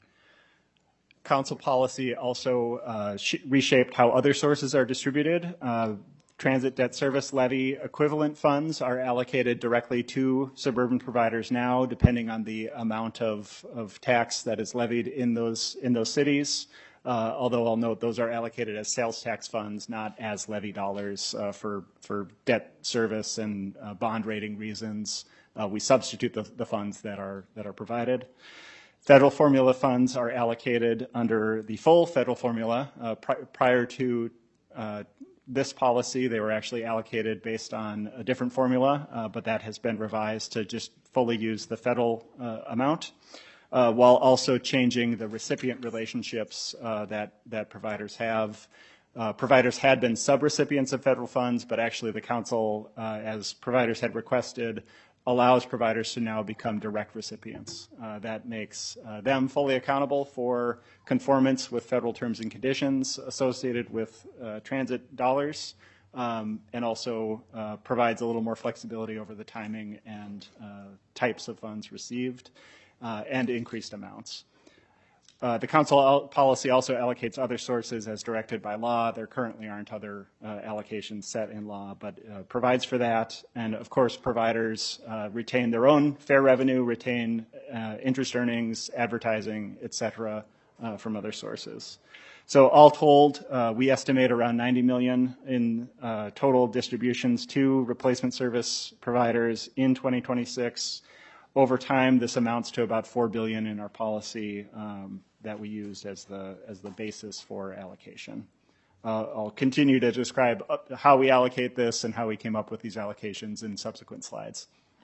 Council policy also uh, sh- reshaped how other sources are distributed. Uh, transit debt service levy equivalent funds are allocated directly to suburban providers now, depending on the amount of, of tax that is levied in those in those cities. Uh, although I'll note those are allocated as sales tax funds, not as levy dollars uh, for for debt service and uh, bond rating reasons. Uh, we substitute the, the funds that are that are provided. Federal formula funds are allocated under the full federal formula. Uh, pri- prior to uh, this policy, they were actually allocated based on a different formula, uh, but that has been revised to just fully use the federal uh, amount, uh, while also changing the recipient relationships uh, that, that providers have. Uh, providers had been subrecipients of federal funds, but actually the council, uh, as providers had requested, allows providers to now become direct recipients. Uh, that makes uh, them fully accountable for conformance with federal terms and conditions associated with uh, transit dollars, um, and also uh, provides a little more flexibility over the timing and uh, types of funds received, uh, and increased amounts. Uh, the council al- policy also allocates other sources as directed by law. There currently aren't other uh, allocations set in law, but uh, provides for that. And of course, providers uh, retain their own fair revenue, retain uh, interest earnings, advertising, et cetera, uh, from other sources. So all told, uh, we estimate around ninety million in uh, total distributions to replacement service providers in twenty twenty-six. Over time, this amounts to about four billion dollars in our policy um, that we used as the as the basis for allocation. Uh, I'll continue to describe how we allocate this and how we came up with these allocations in subsequent slides.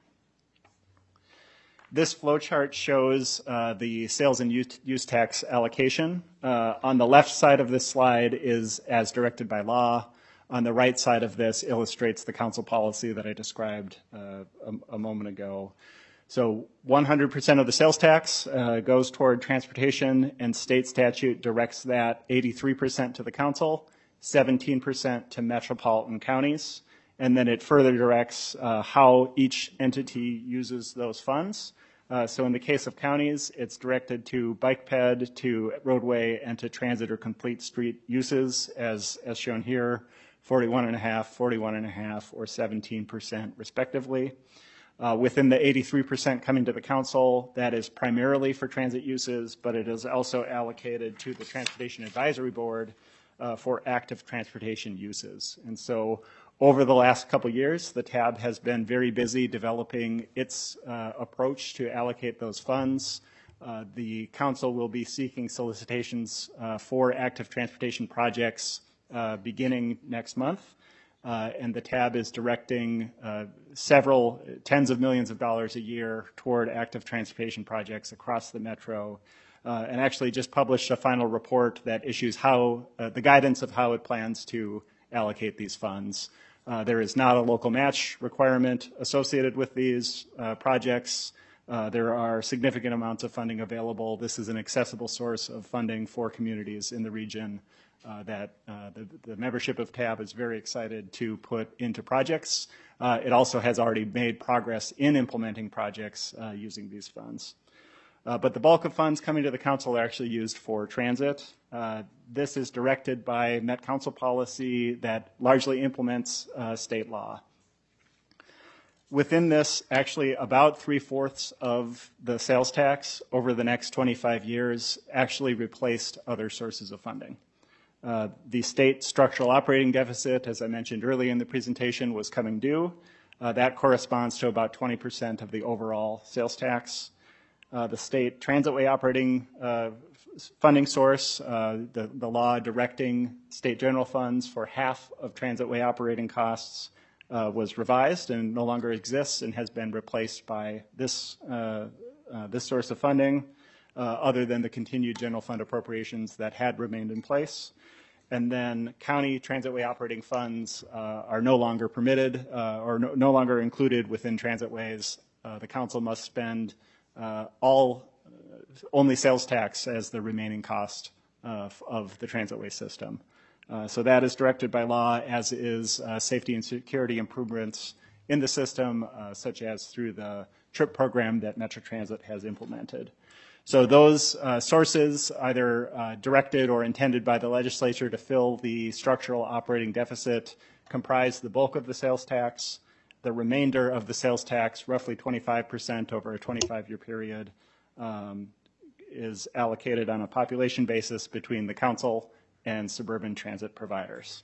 This flowchart shows uh, the sales and use, use tax allocation. Uh, on the left side of this slide is as directed by law. On the right side of this illustrates the council policy that I described uh, a, a moment ago. So one hundred percent of the sales tax uh, goes toward transportation, and state statute directs that eighty-three percent to the council, seventeen percent to metropolitan counties, and then it further directs uh, how each entity uses those funds. Uh, so in the case of counties, it's directed to bike ped, to roadway, and to transit or complete street uses, as, as shown here, forty-one and a half, forty-one and a half, or seventeen percent respectively. Uh, within the eighty-three percent coming to the council, that is primarily for transit uses, but it is also allocated to the Transportation Advisory Board uh, for active transportation uses. And so over the last couple years, the T A B has been very busy developing its uh, approach to allocate those funds. Uh, the council will be seeking solicitations uh, for active transportation projects uh, beginning next month. Uh, and the T A B is directing uh, several tens of millions of dollars a year toward active transportation projects across the metro, uh, and actually just published a final report that issues how uh, the guidance of how it plans to allocate these funds. Uh, there is not a local match requirement associated with these uh, projects. Uh, there are significant amounts of funding available. This is an accessible source of funding for communities in the region. Uh, that uh, the, the membership of T A B is very excited to put into projects. Uh, it also has already made progress in implementing projects uh, using these funds. Uh, but the bulk of funds coming to the council are actually used for transit. Uh, this is directed by Met Council policy that largely implements uh, state law. Within this, actually about three-fourths of the sales tax over the next twenty-five years actually replaced other sources of funding. Uh, the state structural operating deficit, as I mentioned earlier in the presentation, was coming due. Uh, that corresponds to about twenty percent of the overall sales tax. Uh, the state transitway operating uh, funding source, uh, the, the law directing state general funds for half of transitway operating costs uh, was revised and no longer exists and has been replaced by this, uh, uh, this source of funding, uh, other than the continued general fund appropriations that had remained in place. And then county transitway operating funds uh, are no longer permitted uh, or no, no longer included within transitways. Uh, the council must spend uh, all uh, only sales tax as the remaining cost uh, of the transitway system. Uh, so that is directed by law, as is uh, safety and security improvements in the system, uh, such as through the TRIP program that Metro Transit has implemented. So those uh, sources, either uh, directed or intended by the legislature to fill the structural operating deficit, comprise the bulk of the sales tax. The remainder of the sales tax, roughly twenty-five percent over a twenty-five year period, um, is allocated on a population basis between the council and suburban transit providers.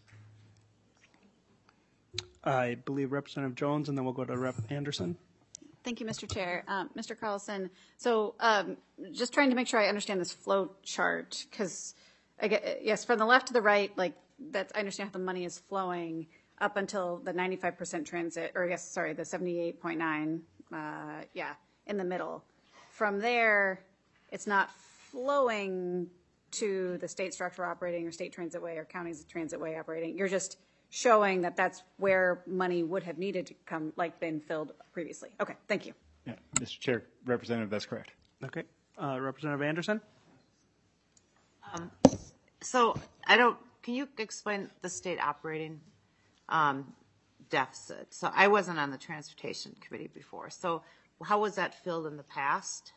I believe Representative Jones, and then we'll go to Rep Anderson. Thank you, Mister Chair. Um, Mister Carlson, so um, just trying to make sure I understand this flow chart, because, yes, from the left to the right, like that's, I understand how the money is flowing up until the ninety-five percent transit, or I guess, sorry, the seventy-eight point nine, uh, yeah, in the middle. From there, it's not flowing to the state structure operating or state transitway or county's transitway operating. You're just showing that that's where money would have needed to come, like been filled previously. Okay, thank you. Yeah, Mister Chair, Representative, that's correct. Okay, uh, Representative Anderson. Um, so I don't. Can you explain the state operating um, deficit? So I wasn't on the transportation committee before. So how was that filled in the past?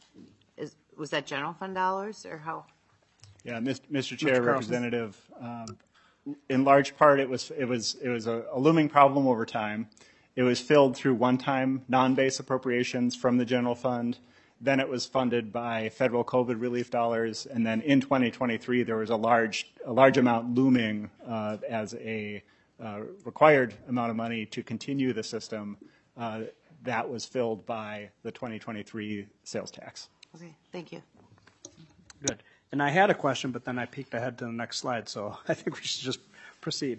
Is was that general fund dollars or how? Yeah, Mister Chair, Representative. Um, in large part, it was it was it was a, a looming problem over time. It was filled through one-time non-base appropriations from the general fund. Then it was funded by federal COVID relief dollars, and then in twenty twenty-three there was a large a large amount looming uh, as a uh, required amount of money to continue the system. Uh, that was filled by the twenty twenty-three sales tax. Okay, thank you. Good. And I had a question, but then I peeked ahead to the next slide, so I think we should just proceed.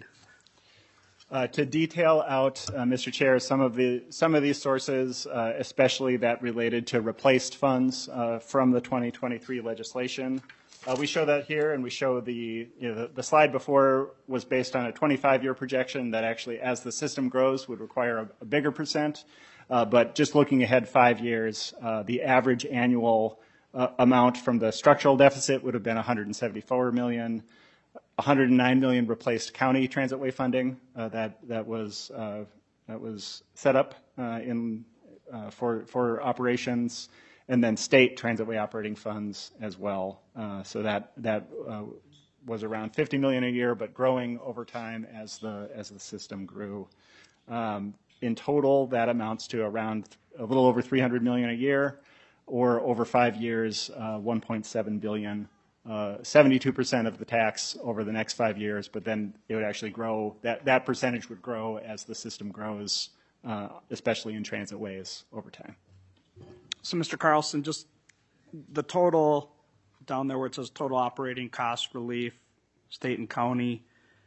Uh, to detail out, uh, Mister Chair, some of the some of these sources, uh, especially that related to replaced funds uh, from the twenty twenty-three legislation, uh, we show that here, and we show the you know, the, the slide before was based on a twenty-five year projection that actually, as the system grows, would require a, a bigger percent. Uh, but just looking ahead five years, uh, the average annual uh, amount from the structural deficit would have been one hundred seventy-four million dollars. one hundred nine million dollars replaced county transitway funding uh, that that was uh, that was set up uh, in uh, for for operations, and then state transitway operating funds as well. Uh, so that that uh, was around fifty million dollars a year, but growing over time as the as the system grew. Um, in total, that amounts to around a little over three hundred million dollars a year, or over five years, uh, one point seven billion dollars. Uh, seventy-two percent of the tax over the next five years, but then it would actually grow, that, that percentage would grow as the system grows, uh, especially in transitways over time. So, Mister Carlson, just the total down there where it says total operating cost relief, state and county,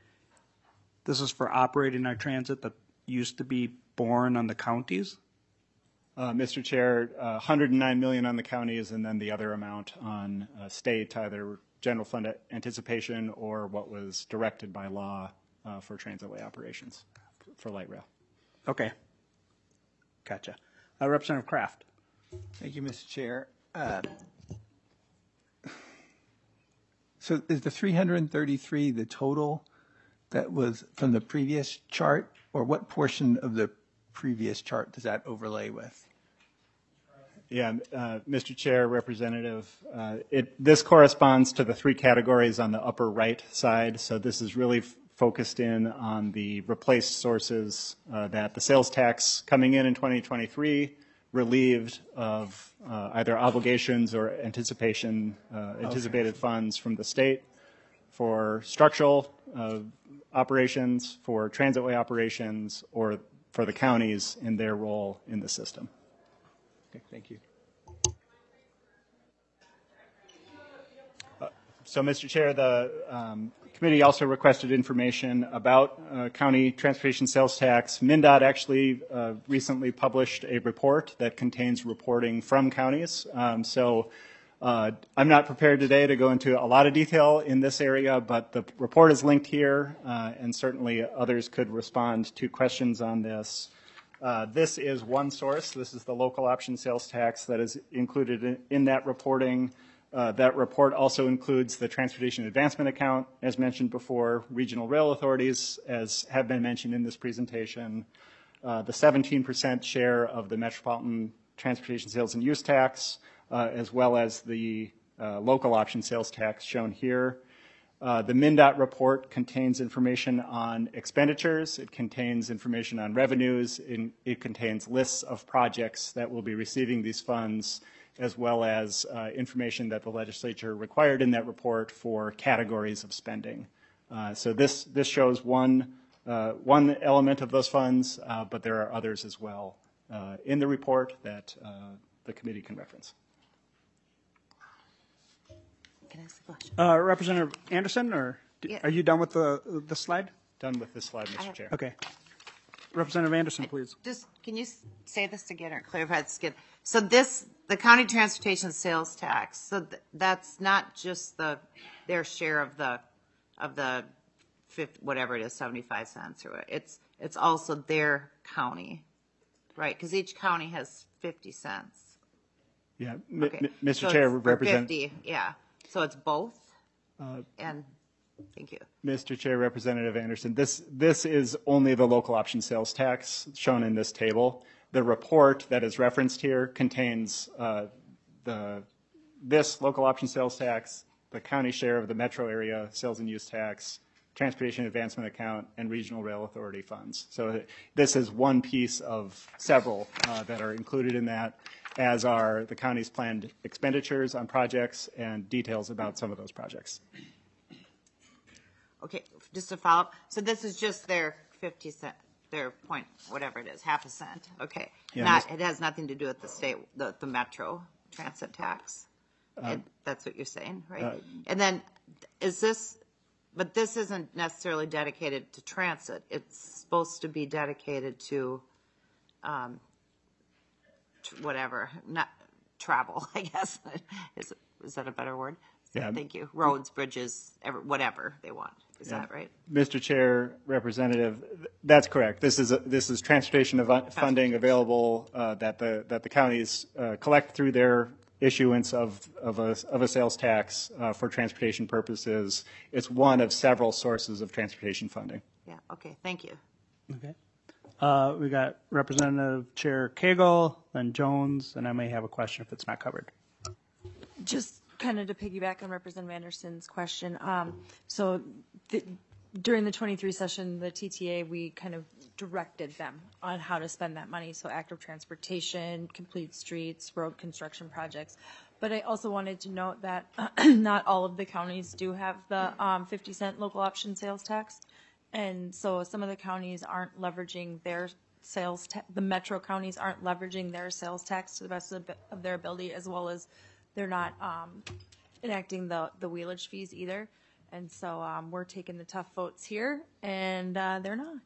this is for operating our transit that used to be borne on the counties? Uh, Mister Chair, uh, one hundred nine million dollars on the counties, and then the other amount on uh, state, either general fund anticipation or what was directed by law uh, for transitway operations for light rail. Okay. Gotcha. Uh, Representative Kraft. Thank you, Mister Chair. Uh, so is the three hundred thirty-three the total that was from the previous chart, or what portion of the previous chart does that overlay with? Yeah, uh, Mister Chair, Representative, uh, it, this corresponds to the three categories on the upper right side. So this is really f- focused in on the replaced sources uh, that the sales tax coming in in twenty twenty-three relieved of uh, either obligations or anticipation, uh, anticipated okay. funds from the state for structural uh, operations, for transitway operations, or for the counties in their role in the system. Okay, thank you. Uh, so, Mister Chair, the um, committee also requested information about uh, county transportation sales tax. MnDOT actually uh, recently published a report that contains reporting from counties. Um, so uh, I'm not prepared today to go into a lot of detail in this area, but the report is linked here, uh, and certainly others could respond to questions on this. Uh, this is one source. This is the local option sales tax that is included in, in that reporting. Uh, that report also includes the Transportation Advancement Account, as mentioned before, regional rail authorities, as have been mentioned in this presentation, uh, the seventeen percent share of the Metropolitan Transportation Sales and Use Tax, uh, as well as the uh, local option sales tax shown here. Uh, the MnDOT report contains information on expenditures. It contains information on revenues. It, it contains lists of projects that will be receiving these funds, as well as uh, information that the legislature required in that report for categories of spending. Uh, so this this shows one uh, one element of those funds, uh, but there are others as well uh, in the report that uh, the committee can reference. Can I ask a question? Uh, Representative Anderson, or d- Yeah. are you done with the the slide? Done with this slide, Mister Chair. Okay. Representative Anderson, please. Just, can you s- say this again or clarify this again? So this, the county transportation sales tax, so th- that's not just the, their share of the, of the fifty, whatever it is, seventy-five cents or what, it's, it's also their county, right? Because each county has fifty cents. Yeah, M- Okay. M- Mister So Chair, it's for Representative. fifty, yeah. So it's both? And, thank you. Mister Chair, Representative Anderson, this this is only the local option sales tax shown in this table. The report that is referenced here contains uh, the this local option sales tax, the county share of the metro area sales and use tax, transportation advancement account, and regional rail authority funds. So this is one piece of several uh, that are included in that, as are the county's planned expenditures on projects and details about some of those projects. Okay, just to follow up, so this is just their fifty cent, their point, whatever it is, half a cent, okay. Yeah, Not, Miz- it has nothing to do with the state, the, the metro transit tax. And that's what you're saying, right? uh, And then, is this, but this isn't necessarily dedicated to transit, it's supposed to be dedicated to, um, tr- whatever, not, travel, I guess, is, is that a better word? Yeah. Thank you, roads, bridges, ever, whatever they want, is Yeah. that right? Mister Chair, Representative, that's correct. This is a, this is transportation of funding available uh, that the that the counties uh, collect through their issuance of of a of a sales tax uh, for transportation purposes. It's one of several sources of transportation funding. Yeah, okay, thank you. Okay. Uh, we got Representative Chair Cagle, then Jones, and I may have a question if it's not covered. Just kind of to piggyback on Representative Anderson's question. Um, so the, during the twenty-three session, the T T A, we kind of directed them on how to spend that money. So active transportation, complete streets, road construction projects. But I also wanted to note that not all of the counties do have the um, fifty cent local option sales tax. And so some of the counties aren't leveraging their sales, ta- the metro counties aren't leveraging their sales tax to the best of, the, of their ability, as well as they're not um, enacting the, the wheelage fees either. And so um, we're taking the tough votes here, and uh, they're not.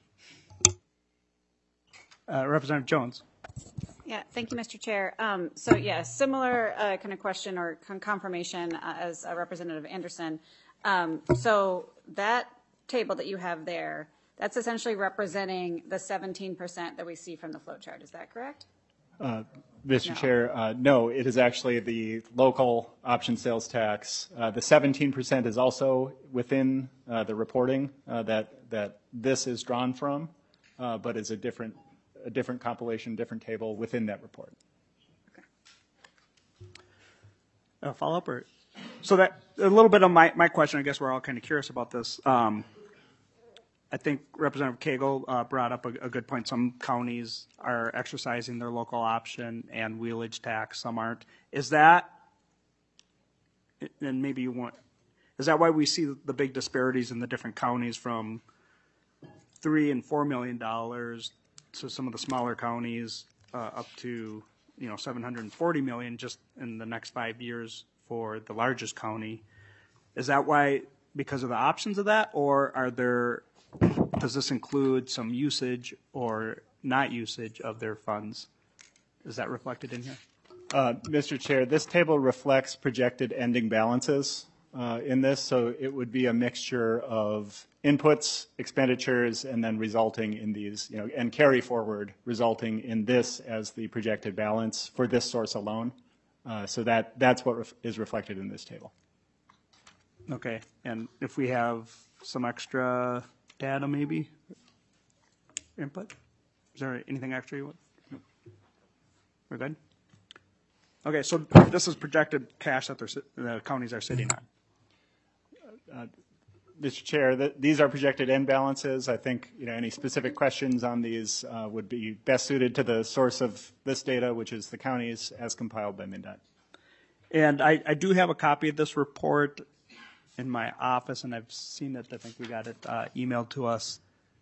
Uh, Representative Jones. Yeah, thank you, Mister Chair. Um, so yeah, similar uh, kind of question or con- confirmation uh, as uh, Representative Anderson. Um, so that table that you have there, that's essentially representing the seventeen percent that we see from the flow chart. Is that correct? Uh, Mister No. Chair, uh, no, it is actually the local option sales tax. Uh, the seventeen percent is also within uh, the reporting uh, that that this is drawn from, uh, but is a different a different compilation, different table within that report. Okay, a follow-up? Or, so that, a little bit of my, my question, I guess we're all kind of curious about this. Um, I think Representative Cagle uh, brought up a, a good point. Some counties are exercising their local option and wheelage tax, some aren't. Is that, and maybe you want, is that why we see the big disparities in the different counties from three and four million dollars to some of the smaller counties uh, up to, you know, seven hundred forty million just in the next five years for the largest county? Is that why, because of the options of that, or are there, does this include some usage or not usage of their funds? Is that reflected in here? Uh, Mister Chair, this table reflects projected ending balances uh, in this, so it would be a mixture of inputs, expenditures, and then resulting in these, you know, and carry forward, resulting in this as the projected balance for this source alone. Uh, so that that's what ref- is reflected in this table. Okay, and if we have some extra data, maybe input? Is there anything extra you want? No. We're good? Okay, so this is projected cash that they're, the counties are sitting on. Uh, Mister Chair, th- these are projected end balances. I think, you know, any specific questions on these uh, would be best suited to the source of this data, which is the counties as compiled by MnDOT. And I, I do have a copy of this report in my office, and I've seen it. I think we got it uh, emailed to us.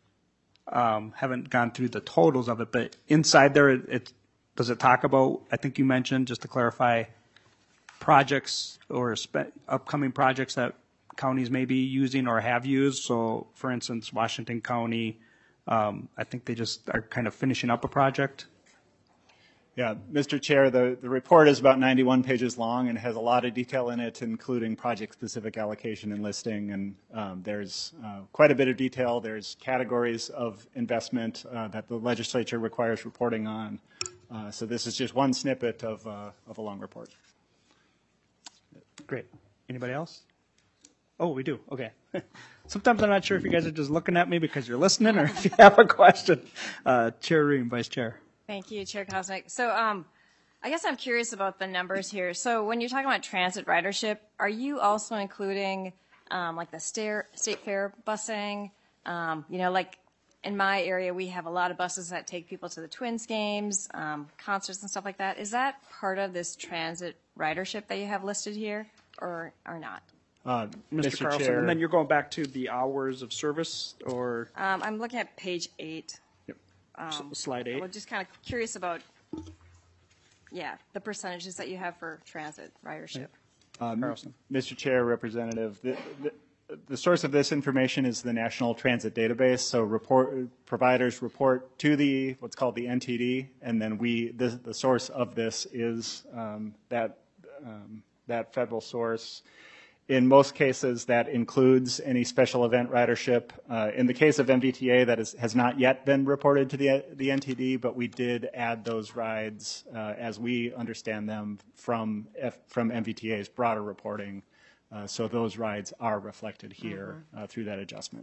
Um, haven't gone through the totals of it, but inside there, it, it does it talk about, I think you mentioned, just to clarify, projects or spe- upcoming projects that counties may be using or have used. So, for instance, Washington County, um, I think they just are kind of finishing up a project. Yeah, Mister Chair, the, the report is about ninety-one pages long and has a lot of detail in it, including project-specific allocation and listing. And um, there's uh, quite a bit of detail. There's categories of investment uh, that the legislature requires reporting on. Uh, so this is just one snippet of, uh, of a long report. Great. Anybody else? Oh, we do. Okay. Sometimes I'm not sure if you guys are just looking at me because you're listening or if you have a question. Uh, Chair Ream, Vice Chair. Thank you, Chair Kosnick. So um, I guess I'm curious about the numbers here. So when you're talking about transit ridership, are you also including um, like the stair, state fair busing? Um, you know, like in my area, we have a lot of buses that take people to the Twins games, um, concerts and stuff like that. Is that part of this transit ridership that you have listed here or, or not? Uh, Mister Mister Carlson, Chair, and then you're going back to the hours of service or Um, I'm looking at page eight. s- slide eight? We're just kind of curious about, yeah, the percentages that you have for transit ridership. Carlson. Mister Chair, Representative, the, the, the source of this information is the National Transit Database. So report, providers report to the what's called the N T D, and then we the, the source of this is um, that um, that federal source. In most cases, that includes any special event ridership. Uh, in the case of M V T A, that is, has not yet been reported to the, the N T D, but we did add those rides uh, as we understand them from, F, from M V T A's broader reporting. Uh, so those rides are reflected here uh, through that adjustment.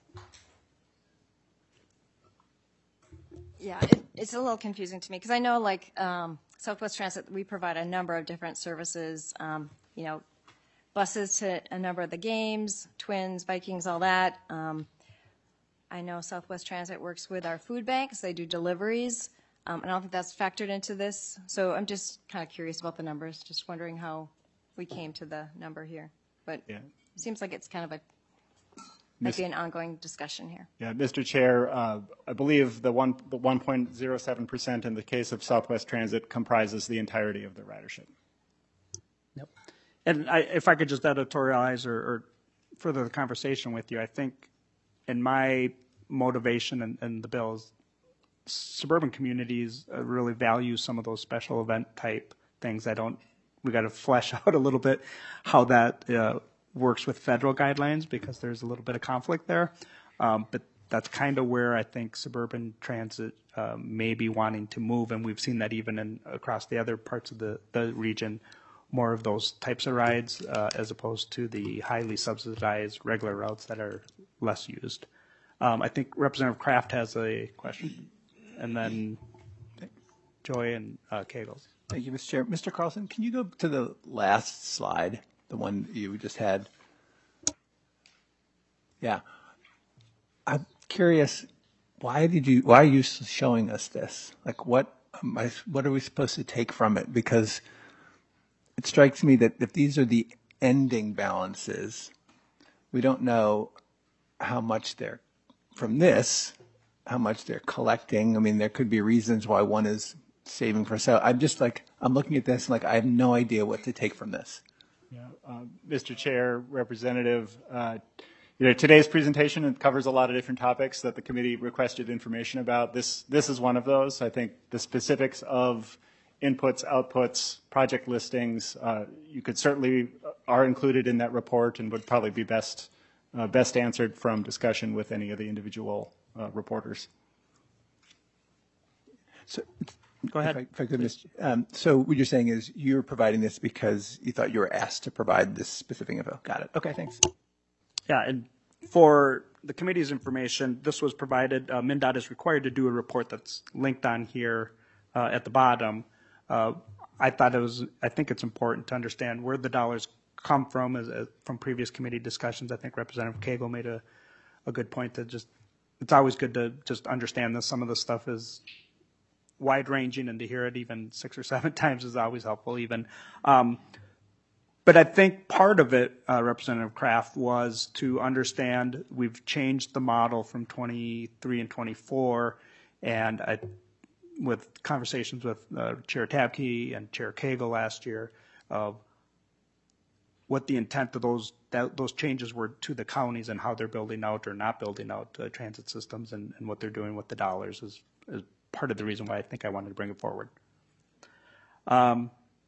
Yeah, it, it's a little confusing to me because I know like um, Southwest Transit, we provide a number of different services, um, you know, buses to a number of the games, Twins, Vikings, all that. Um, I know Southwest Transit works with our food banks. They do deliveries. Um, and I don't think that's factored into this. So I'm just kind of curious about the numbers, just wondering how we came to the number here. But Yeah. it seems like it's kind of a, might be an ongoing discussion here. Yeah, Mister Chair, uh, I believe the one the one point zero seven percent in the case of Southwest Transit comprises the entirety of the ridership. Yep. And I, if I could just editorialize or, or further the conversation with you, I think in my motivation and, and the bills, suburban communities uh, really value some of those special event type things. I don't, we got to flesh out a little bit how that uh, works with federal guidelines because there's a little bit of conflict there. Um, but that's kind of where I think suburban transit uh, may be wanting to move. And we've seen that even in across the other parts of the, the region, more of those types of rides uh, as opposed to the highly subsidized regular routes that are less used. Um, I think Representative Kraft has a question, and then Joy and uh, Kegels. Thank you, Mister Chair. Mister Carlson, can you go to the last slide, the one you just had? Yeah. I'm curious, why did you, why are you showing us this? Like, what, am I, what are we supposed to take from it? Because it strikes me that if these are the ending balances, we don't know how much they're, from this, how much they're collecting. I mean, there could be reasons why one is saving for sale. I'm just like, I'm looking at this and like, I have no idea what to take from this. Yeah, uh, Mister Chair, Representative, uh, you know, today's presentation it covers a lot of different topics that the committee requested information about. This this is one of those. I think the specifics of inputs, outputs, project listings, uh, you could certainly are included in that report and would probably be best uh, best answered from discussion with any of the individual uh, reporters. So, Go ahead. If I, if I could, Mister Um, so what you're saying is you're providing this because you thought you were asked to provide this specific info. Got it. Okay, thanks. Yeah, and for the committee's information, this was provided, uh, MnDOT is required to do a report that's linked on here uh, at the bottom. Uh, I thought it was, I think it's important to understand where the dollars come from as, as from previous committee discussions. I think Representative Cagle made a, a good point that just, it's always good to just understand that some of the stuff is wide-ranging, and to hear it even six or seven times is always helpful even. Um, But I think part of it, uh, Representative Kraft, was to understand we've changed the model from twenty-three and twenty-four, and I, with conversations with uh, Chair Tabke and Chair Cagle last year, of what the intent of those that, those changes were to the counties and how they're building out or not building out uh, transit systems, and, and what they're doing with the dollars is, is part of the reason why I think I wanted to bring it forward. Um,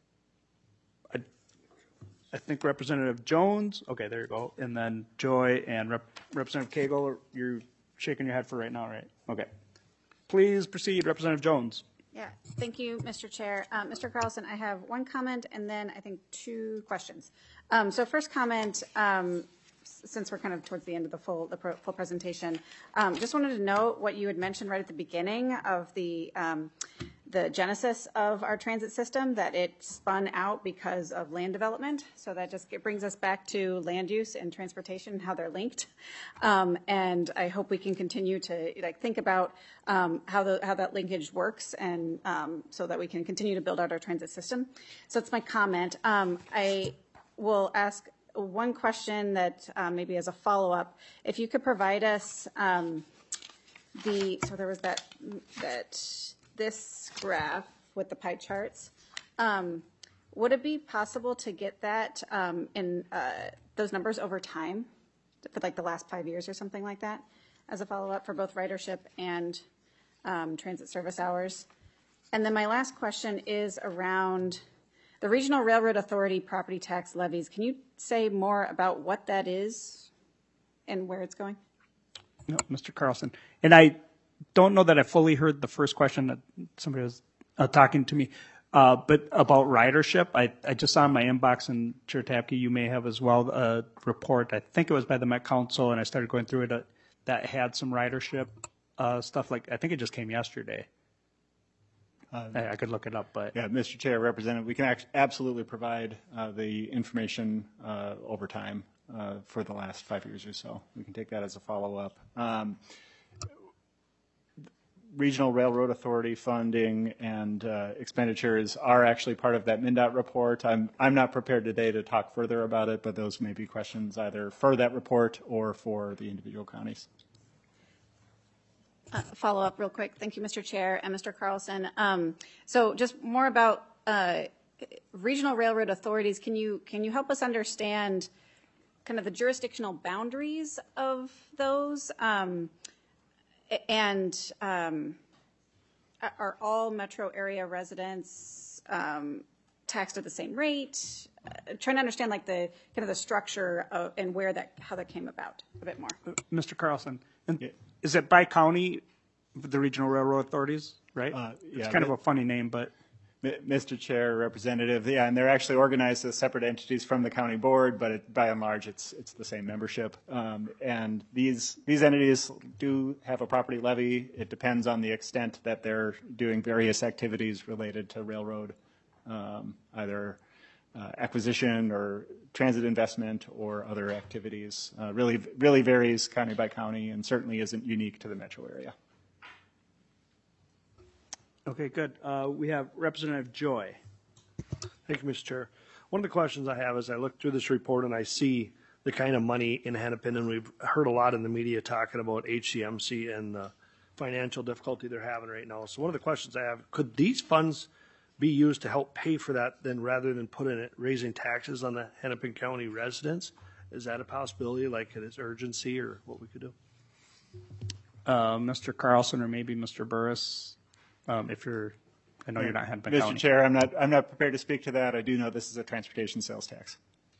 I think Representative Jones, okay, there you go, and then Joy and Rep Representative Cagle, you're shaking your head for right now, right? Okay. Please proceed, Representative Jones. Yeah, thank you, Mister Chair. Um, Mister Carlson, I have one comment and then I think two questions. Um, so first comment, um, since we're kind of towards the end of the full the pro full presentation, um, just wanted to note what you had mentioned right at the beginning of the um, the genesis of our transit system, that it spun out because of land development. So that just it brings us back to land use and transportation, how they're linked. Um, and I hope we can continue to like think about um, how the how that linkage works, and um, so that we can continue to build out our transit system. So that's my comment. Um, I will ask one question that um, maybe as a follow-up, if you could provide us um, the so there was that that. this graph with the pie charts. Um, would it be possible to get that um, in uh, those numbers over time for like the last five years or something like that as a follow-up for both ridership and um, transit service hours? And then my last question is around the Regional Railroad Authority property tax levies. Can you say more about what that is and where it's going? No, Mister Carlson. And I don't know that I fully heard the first question that somebody was uh, talking to me, uh, but about ridership. I, I just saw in my inbox, and Chair Tapke, you may have as well, a report, I think it was by the Met Council, and I started going through it, uh, that had some ridership uh, stuff. Like, I think it just came yesterday. Uh, I, I could look it up, but. Yeah, Mister Chair, Representative, we can act absolutely provide uh, the information uh, over time uh, for the last five years or so. We can take that as a follow-up. Um, Regional Railroad Authority funding and uh, expenditures are actually part of that MnDOT report. I'm, I'm not prepared today to talk further about it, but those may be questions either for that report or for the individual counties. Uh, follow up real quick. Thank you, Mister Chair and Mister Carlson. Um, so just more about uh, regional railroad authorities. Can you, can you help us understand kind of the jurisdictional boundaries of those? Um, And um, are all metro area residents um, taxed at the same rate? Uh, trying to understand like the kind of the structure of, and where that how that came about a bit more. Mister Carlson, and Yeah. is it by county, the regional railroad authorities, right? Uh, yeah, it's kind but- of a funny name, but. Mister Chair, Representative, yeah, and they're actually organized as separate entities from the county board, but it, by and large, it's it's the same membership. Um, and these these entities do have a property levy. It depends on the extent that they're doing various activities related to railroad um, either uh, acquisition or transit investment or other activities. Uh, really, really varies county by county and certainly isn't unique to the metro area. Okay, good. Uh, we have Representative Joy. Thank you, Mister Chair. One of the questions I have is I look through this report and I see the kind of money in Hennepin, and we've heard a lot in the media talking about H C M C and the financial difficulty they're having right now. So one of the questions I have, could these funds be used to help pay for that then rather than put in it raising taxes on the Hennepin County residents? Is that a possibility, like it is urgency or what we could do? Uh, Mister Carlson or maybe Mister Burris, um, if you're, I know you're not Hennepin Mister County. Chair, I'm not, I'm not prepared to speak to that. I do know this is a transportation sales tax.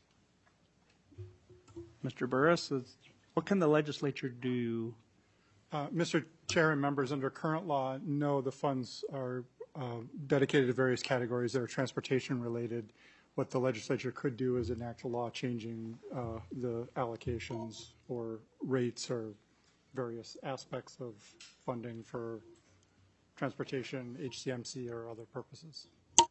Mister Burris, is, what can the legislature do? Uh, Mister Chair and members, under current law, no, the funds are uh, dedicated to various categories that are transportation related. What the legislature could do is enact a law changing uh, the allocations or rates or various aspects of funding for transportation, H C M C, or other purposes.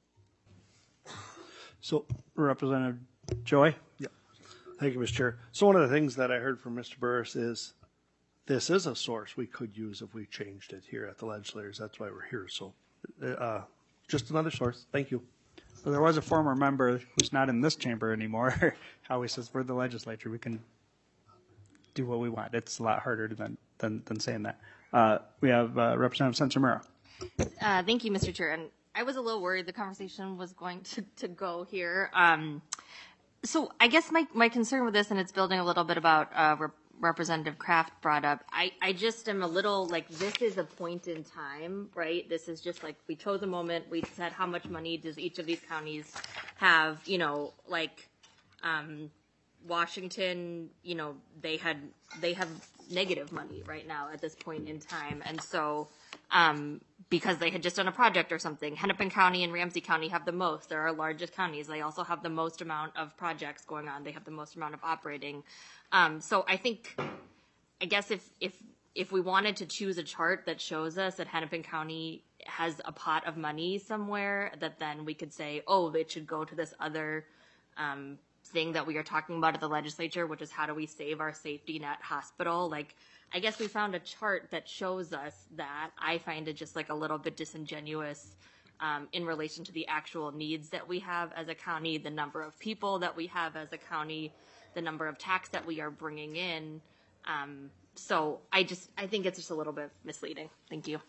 So, Representative Joy? Yeah. Thank you, Mister Chair. So one of the things that I heard from Mister Burris is this is a source we could use if we changed it here at the legislators. That's why we're here. So uh, just another source. Thank you. So there was a former member who's not in this chamber anymore. How he says we're the legislature, we can do what we want. It's a lot harder than than, than saying that. Uh, we have uh, Representative Sencer-Mura. Uh, thank you, Mister Chair. And I was a little worried the conversation was going to, to go here. Um, so I guess my, my concern with this, and it's building a little bit about uh, Rep- Representative Kraft brought up, I, I just am a little like, this is a point in time, right? This is just like, we chose a moment, we said how much money does each of these counties have, you know, like um, Washington, you know, they had, they have negative money right now at this point in time. And so, um, because they had just done a project or something, Hennepin County and Ramsey County have the most. They're our largest counties. They also have the most amount of projects going on. They have the most amount of operating. Um, so I think, I guess if, if, if we wanted to choose a chart that shows us that Hennepin County has a pot of money somewhere, that then we could say, oh, it should go to this other, um, thing that we are talking about at the legislature, which is how do we save our safety net hospital? Like, I guess we found a chart that shows us that. I find it just like a little bit disingenuous um, in relation to the actual needs that we have as a county, the number of people that we have as a county, the number of tax that we are bringing in. Um, so I just, I think it's just a little bit misleading. Thank you.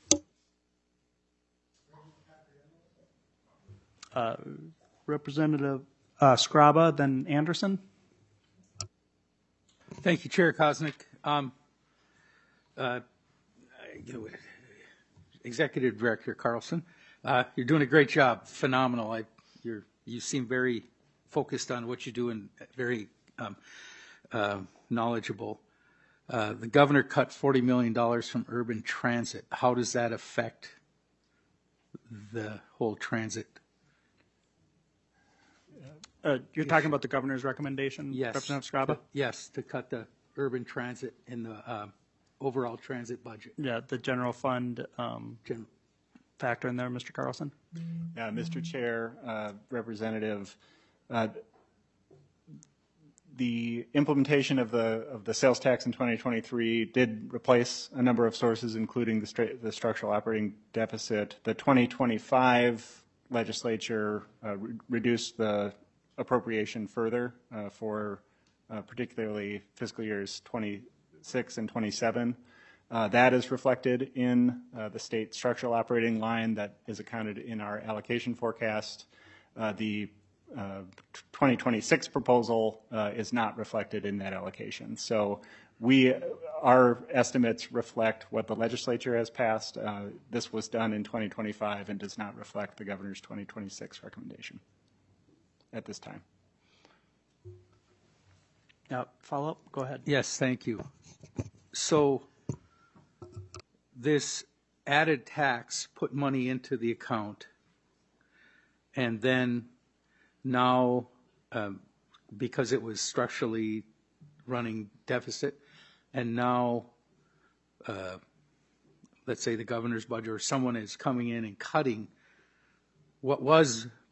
Uh, Representative uh, Scraba, then Anderson. Thank you, Chair Koznick. Um, uh, Executive Director Carlson, uh, you're doing a great job. Phenomenal. I, you're, you seem very focused on what you do and very um, uh, knowledgeable. Uh, the governor cut forty million dollars from urban transit. How does that affect the whole transit? Uh, you're talking about the governor's recommendation, Yes. Representative Scraba? To, yes, to cut the urban transit in the uh, overall transit budget. Yeah, the general fund um, Gen- factor in there, Mister Carlson. Yeah, Mister Chair, uh, Representative, uh, the implementation of the of the sales tax in twenty twenty-three did replace a number of sources, including the, stra- the structural operating deficit. The twenty twenty-five legislature uh, re- reduced the appropriation further uh, for uh, particularly fiscal years twenty-six and twenty-seven. Uh, that is reflected in uh, the state structural operating line that is accounted in our allocation forecast. Uh, the uh, twenty twenty-six proposal uh, is not reflected in that allocation. So we, our estimates reflect what the legislature has passed. Uh, this was done in twenty twenty-five and does not reflect the governor's twenty twenty-six recommendation at this time. Yeah, follow up, go ahead. Yes, thank you. So this added tax put money into the account, and then now, um, because it was structurally running deficit, and now, uh, let's say the governor's budget or someone is coming in and cutting what was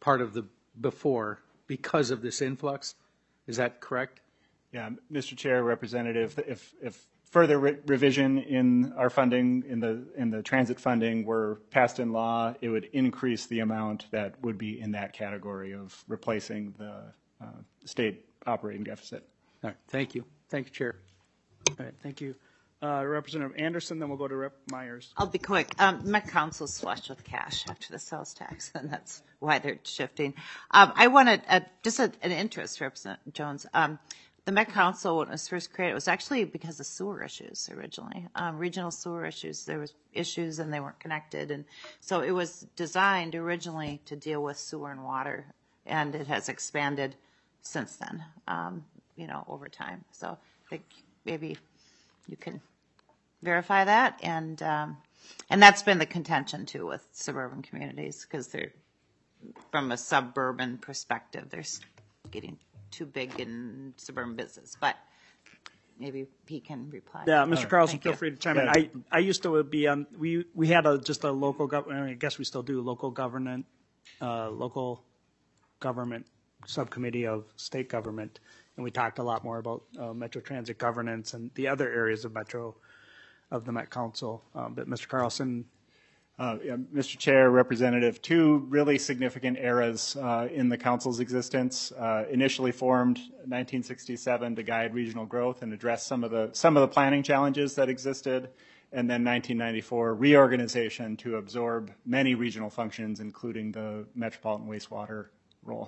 part of the before because of this influx. Is that correct? Yeah, Mister Chair, Representative, if, if further re- revision in our funding, in the, in the transit funding were passed in law, it would increase the amount that would be in that category of replacing the uh, state operating deficit. All right, thank you. Thank you, Chair. All right, thank you. Uh, Representative Anderson, then we'll go to Rep Myers. I'll be quick. Um, Met Council's flush with cash after the sales tax, and that's why they're shifting. Um, I wanted uh, just a, an interest, Representative Jones. Um, the Met Council, when it was first created, it was actually because of sewer issues originally, um, regional sewer issues. There was issues and they weren't connected, and so it was designed originally to deal with sewer and water, and it has expanded since then, um, you know, over time. So I think maybe you can verify that, and um, and that's been the contention too with suburban communities, because they're, from a suburban perspective, they're getting too big in suburban business. But maybe he can reply. Yeah, Mister Carlson, Thank feel you. free to chime in. I, I used to be on, we, we had a, just a local government, I guess we still do, local government, uh, local government subcommittee of state government, and we talked a lot more about uh, Metro Transit governance and the other areas of Metro, of the Met Council. Um, but Mister Carlson. Uh, yeah, Mister Chair, Representative, two really significant eras uh, in the Council's existence. Uh, initially formed in nineteen sixty-seven to guide regional growth and address some of the some of the planning challenges that existed, and then nineteen ninety-four reorganization to absorb many regional functions, including the metropolitan wastewater role.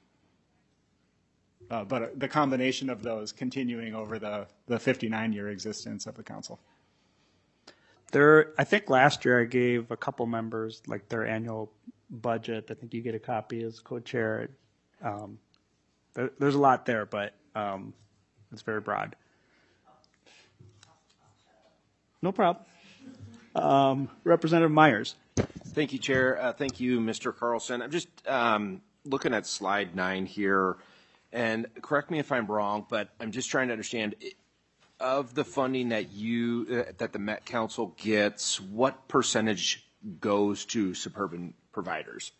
Uh, but uh, the combination of those continuing over the the fifty-nine year existence of the Council. There, I think last year I gave a couple members like their annual budget. I think you get a copy as co-chair. Um, there, there's a lot there, but um, it's very broad. No problem. Um, Representative Myers. Thank you, Chair. Uh, thank you, Mister Carlson. I'm just um, looking at slide nine here, and correct me if I'm wrong, but I'm just trying to understand. Of the funding that you uh, that the Met Council gets, what percentage goes to suburban providers?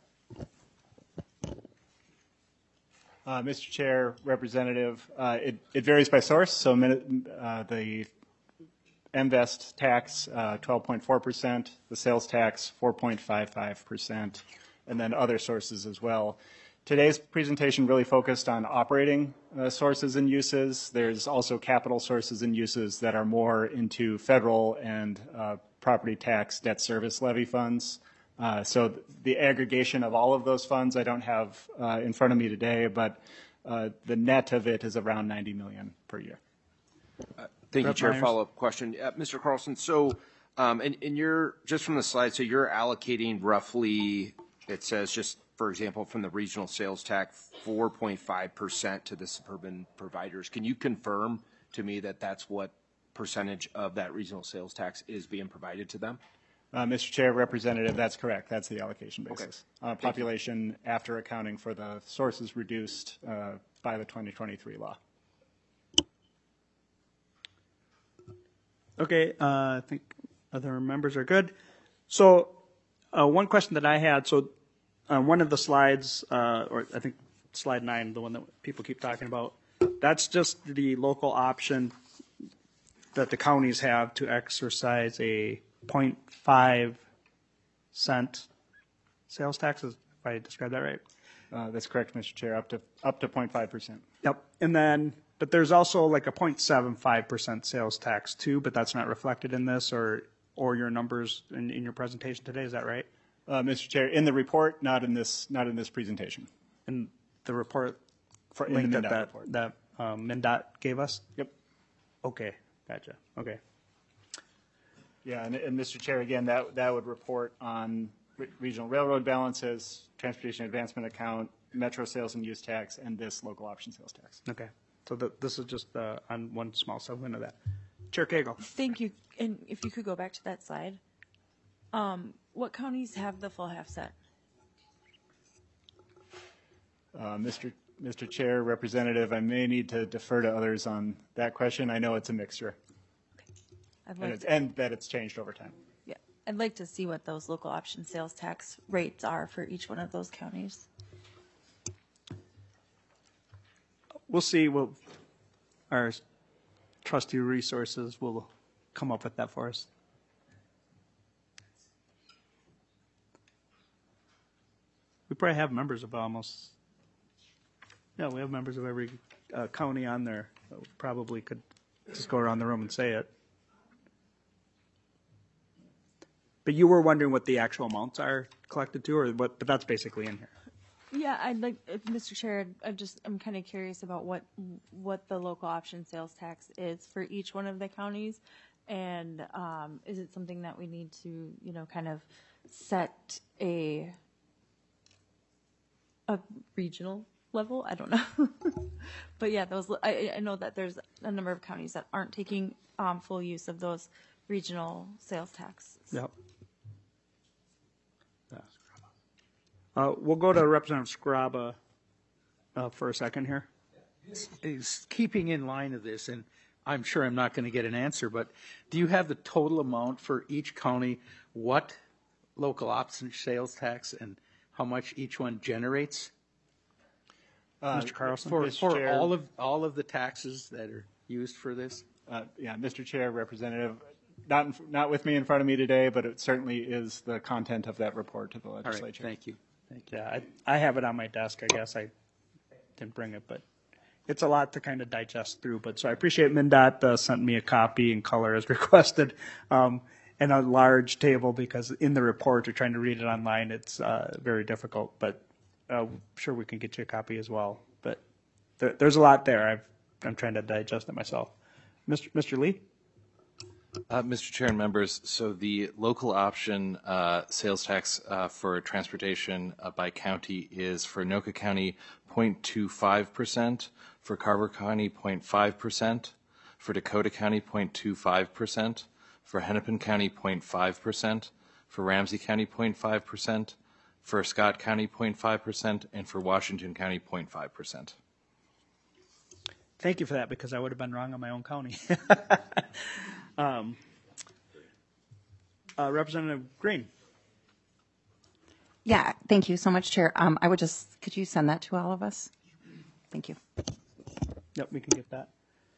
Uh, Mister Chair, Representative, uh, it, it varies by source. So uh, the M VEST tax, uh, twelve point four percent, the sales tax, four point five five percent, and then other sources as well. Today's presentation really focused on operating uh, sources and uses. There's also capital sources and uses that are more into federal and uh, property tax debt service levy funds. Uh, so th- the aggregation of all of those funds I don't have uh, in front of me today, but uh, the net of it is around ninety million per year. Uh, thank Rep you, Chair. Myers. Follow-up question. Uh, Mister Carlson, so um, and, and you're, just from the slide, so you're allocating roughly, it says just, for example, from the regional sales tax, four point five percent to the suburban providers. Can you confirm to me that that's what percentage of that regional sales tax is being provided to them? Uh, Mister Chair, Representative, that's correct. That's the allocation basis. Okay. Uh, population after accounting for the sources reduced uh, by the twenty twenty-three law. Okay, uh, I think other members are good. So uh, one question that I had, so on one of the slides, uh, or I think slide nine, the one that people keep talking about, that's just the local option that the counties have to exercise a zero point five cent sales taxes, if I described that right. Uh, that's correct, Mister Chair, up to up to zero point five percent. Yep. And then, but there's also like a zero point seven five percent sales tax too, but that's not reflected in this or or your numbers in, in your presentation today. Is that right? Uh, Mister Chair, in the report, not in this, not in this presentation. In the report For, in link the that MnDOT that, report. that um, MnDOT gave us? Yep. Okay, gotcha. Okay. Yeah, and, and Mister Chair, again, that that would report on re- regional railroad balances, transportation advancement account, metro sales and use tax, and this local option sales tax. Okay. So the, this is just uh, on one small segment of that. Chair Cagle. Thank you. And if you could go back to that slide. Um, what counties have the full half set? Uh, Mister Mister Chair, Representative, I may need to defer to others on that question. I know it's a mixture, I'd and, like it's, to, and that it's changed over time. yeah. I'd like to see what those local option sales tax rates are for each one of those counties. We'll see. We'll, our trustee resources will come up with that for us. We probably have members of almost, yeah, we have members of every uh, county on there. So we probably could just go around the room and say it. But you were wondering what the actual amounts are collected to, or what? But that's basically in here. Yeah, I'd like, if, Mister Chair, I'm just, I'm kind of curious about what, what the local option sales tax is for each one of the counties. And um, is it something that we need to, you know, kind of set a, a regional level? I don't know. But yeah, those, I, I know that there's a number of counties that aren't taking um, full use of those regional sales taxes. Yep. Uh, we'll go to Representative Scraba uh, for a second here. Is keeping in line of this, and I'm sure I'm not going to get an answer, but do you have the total amount for each county, what local option sales tax and how much each one generates? Uh, Mister Carlson, for, Mister for Chair. all of all of the taxes that are used for this? Uh, yeah, Mister Chair, Representative, not in, not with me in front of me today, but it certainly is the content of that report to the All right, legislature. thank you. Thank you. Yeah, I, I have it on my desk. I guess I didn't bring it, but it's a lot to kind of digest through. But so I appreciate MnDOT uh, sent me a copy in color as requested, um, and a large table because in the report, you're trying to read it online. It's uh, very difficult, but uh, I'm sure we can get you a copy as well. But there, there's a lot there. I've, I'm trying to digest it myself. Mister Mister Lee? Uh, Mister Chair and members, so the local option uh, sales tax uh, for transportation uh, by county is for Anoka County zero point two five percent, for Carver County zero point five percent, for Dakota County zero point two five percent, for Hennepin County zero point five percent, for Ramsey County zero point five percent, for Scott County zero point five percent, and for Washington County zero point five percent. Thank you for that because I would have been wrong on my own county. um, uh, Representative Green. Yeah, thank you so much, Chair. Um, I would just, could you send that to all of us? Thank you. Yep, we can get that.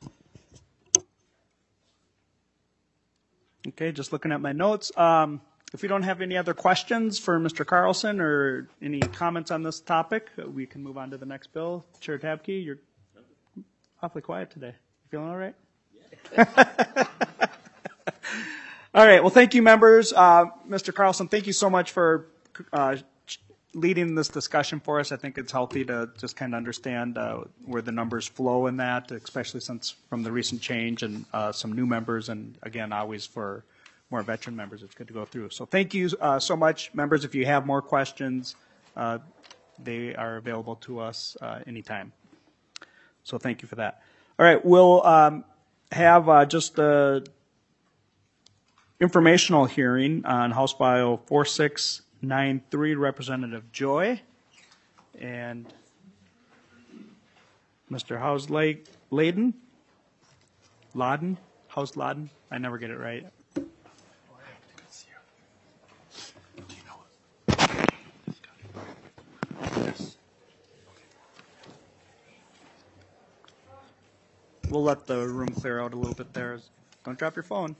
Okay, just looking at my notes. Um, if we don't have any other questions for Mister Carlson or any comments on this topic, we can move on to the next bill. Chair Tabke, you're awfully quiet today. You feeling all right? Yeah. All right. Well, thank you, members. Uh, Mister Carlson, thank you so much for uh, leading this discussion for us. I think it's healthy to just kind of understand uh, where the numbers flow in that, especially since from the recent change and uh, some new members, and again, always for more veteran members, it's good to go through. So thank you uh, so much, members. If you have more questions, uh, they are available to us uh, anytime. So thank you for that. All right, we'll um, have uh, just a informational hearing on House File four six nine three, Representative Joy and Mister House-Laden, Laden, House-Laden. I never get it right. We'll let the room clear out a little bit there. Don't drop your phone.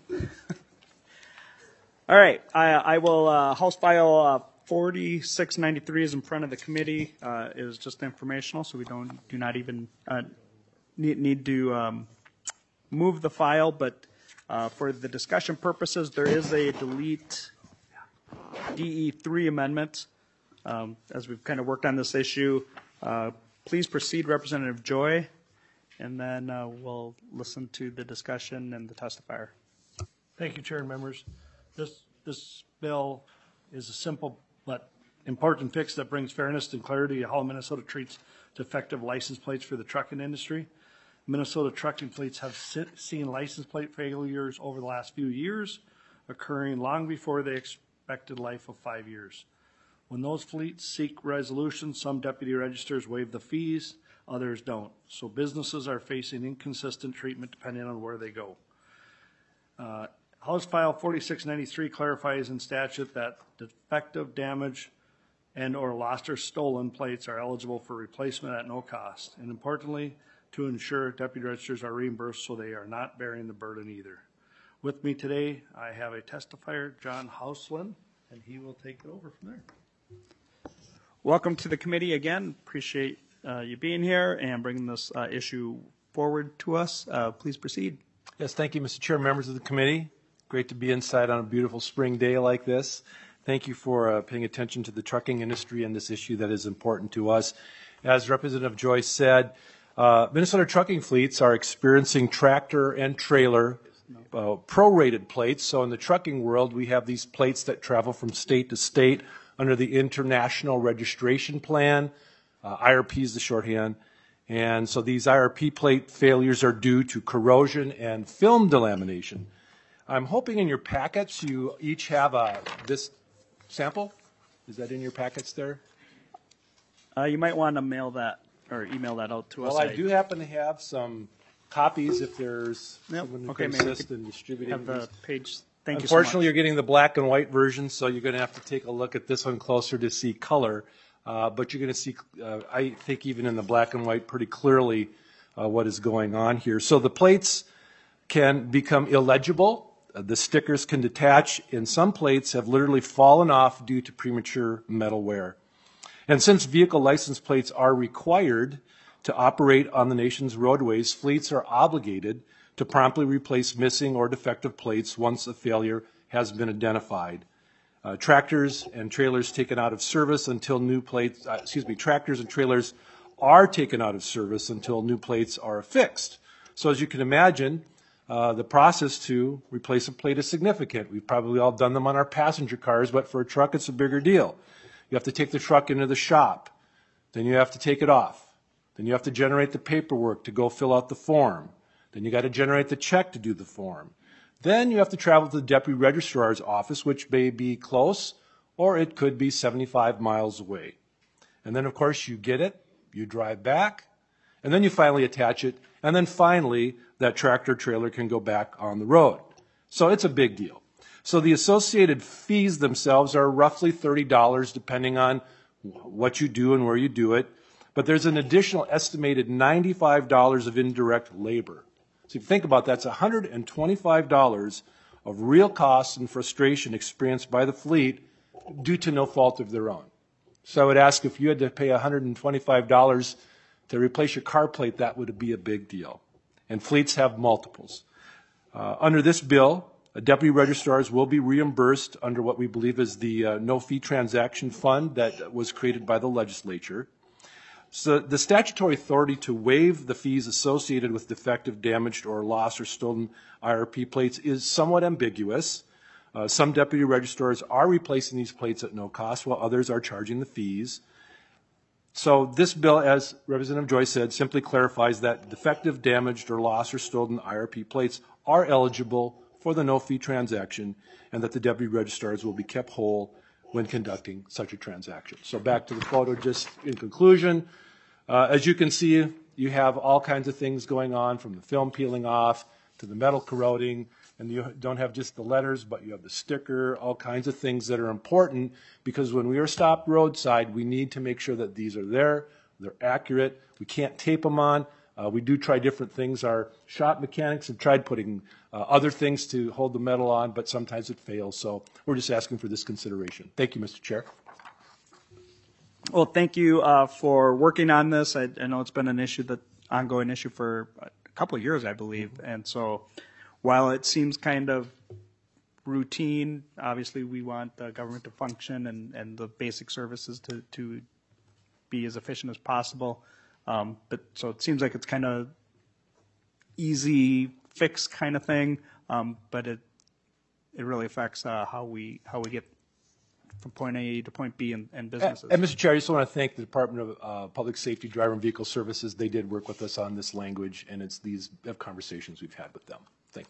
All right, I, I will, uh, House File uh, forty-six ninety-three is in front of the committee, uh, is just informational, so we don't, do not even uh, need, need to um, move the file, but uh, for the discussion purposes, there is a delete D E three amendment. Um, as we've kind of worked on this issue, uh, please proceed, Representative Joy, and then uh, we'll listen to the discussion and the testifier. Thank you, Chair and members. This, this bill is a simple but important fix that brings fairness and clarity to how Minnesota treats defective license plates for the trucking industry. Minnesota trucking fleets have sit, seen license plate failures over the last few years, occurring long before the expected life of five years. When those fleets seek resolution, some deputy registers waive the fees, others don't. So businesses are facing inconsistent treatment depending on where they go. Uh, House File forty-six ninety-three clarifies in statute that defective, damaged, and/or lost or stolen plates are eligible for replacement at no cost, and importantly, to ensure deputy registers are reimbursed so they are not bearing the burden either. With me today, I have a testifier, John Houseland, and he will take it over from there. Welcome to the committee again. Appreciate uh, you being here and bringing this uh, issue forward to us. Uh, please proceed. Yes, thank you, Mister Chair, members of the committee. Great to be inside on a beautiful spring day like this. Thank you for uh, paying attention to the trucking industry and this issue that is important to us. As Representative Joyce said, uh, Minnesota trucking fleets are experiencing tractor and trailer uh, prorated plates. So in the trucking world, we have these plates that travel from state to state under the International Registration Plan. Uh, I R P is the shorthand. And so these I R P plate failures are due to corrosion and film delamination. I'm hoping in your packets you each have a, this sample. Is that in your packets there? Uh, you might want to mail that or email that out to us. Well, I do happen to have some copies if there's Yep. someone who Okay, can maybe we assist could in distributing have the these. page. Thank you so much. Unfortunately, you're getting the black and white version, so you're going to have to take a look at this one closer to see color. Uh, but you're going to see, uh, I think, even in the black and white, pretty clearly uh, what is going on here. So the plates can become illegible. Uh, the stickers can detach, and some plates have literally fallen off due to premature metal wear. And since vehicle license plates are required to operate on the nation's roadways, fleets are obligated to promptly replace missing or defective plates once a failure has been identified. Uh, tractors and trailers taken out of service until new plates, uh, excuse me, tractors and trailers are taken out of service until new plates are affixed. So as you can imagine, uh, the process to replace a plate is significant. We've probably all done them on our passenger cars, but for a truck, it's a bigger deal. You have to take the truck into the shop. Then you have to take it off. Then you have to generate the paperwork to go fill out the form. Then you got to generate the check to do the form. Then you have to travel to the deputy registrar's office, which may be close, or it could be seventy-five miles away. And then, of course, you get it, you drive back, and then you finally attach it, and then finally that tractor trailer can go back on the road. So it's a big deal. So the associated fees themselves are roughly thirty dollars, depending on what you do and where you do it. But there's an additional estimated ninety-five dollars of indirect labor. So if you think about that, it's one hundred twenty-five dollars of real costs and frustration experienced by the fleet due to no fault of their own. So I would ask if you had to pay one hundred twenty-five dollars to replace your car plate, that would be a big deal. And fleets have multiples. Uh, under this bill, uh, deputy registrars will be reimbursed under what we believe is the uh, no-fee transaction fund that was created by the legislature. So the statutory authority to waive the fees associated with defective, damaged, or lost or stolen I R P plates is somewhat ambiguous. Uh, some deputy registrars are replacing these plates at no cost, while others are charging the fees. So this bill, as Representative Joyce said, simply clarifies that defective, damaged, or lost or stolen I R P plates are eligible for the no-fee transaction, and that the deputy registrars will be kept whole when conducting such a transaction. So back to the photo, just in conclusion, uh, as you can see, you have all kinds of things going on, from the film peeling off to the metal corroding, and you don't have just the letters, but you have the sticker, all kinds of things that are important, because when we are stopped roadside, we need to make sure that these are there, they're accurate, we can't tape them on. Uh, we do try different things. Our shop mechanics have tried putting uh, other things to hold the metal on, but sometimes it fails. So we're just asking for this consideration. Thank you, Mister Chair. Well, thank you uh, for working on this. I, I know it's been an issue, that ongoing issue for a couple of years, I believe. And so while it seems kind of routine, obviously we want the government to function and, and the basic services to, to be as efficient as possible. Um, but so it seems like it's kind of easy fix kind of thing, um, but it it really affects uh, how we how we get from point A to point B in, in businesses. And, and Mister Chair, I just want to thank the Department of uh, Public Safety, Driver and Vehicle Services. They did work with us on this language, and it's these conversations we've had with them. Thank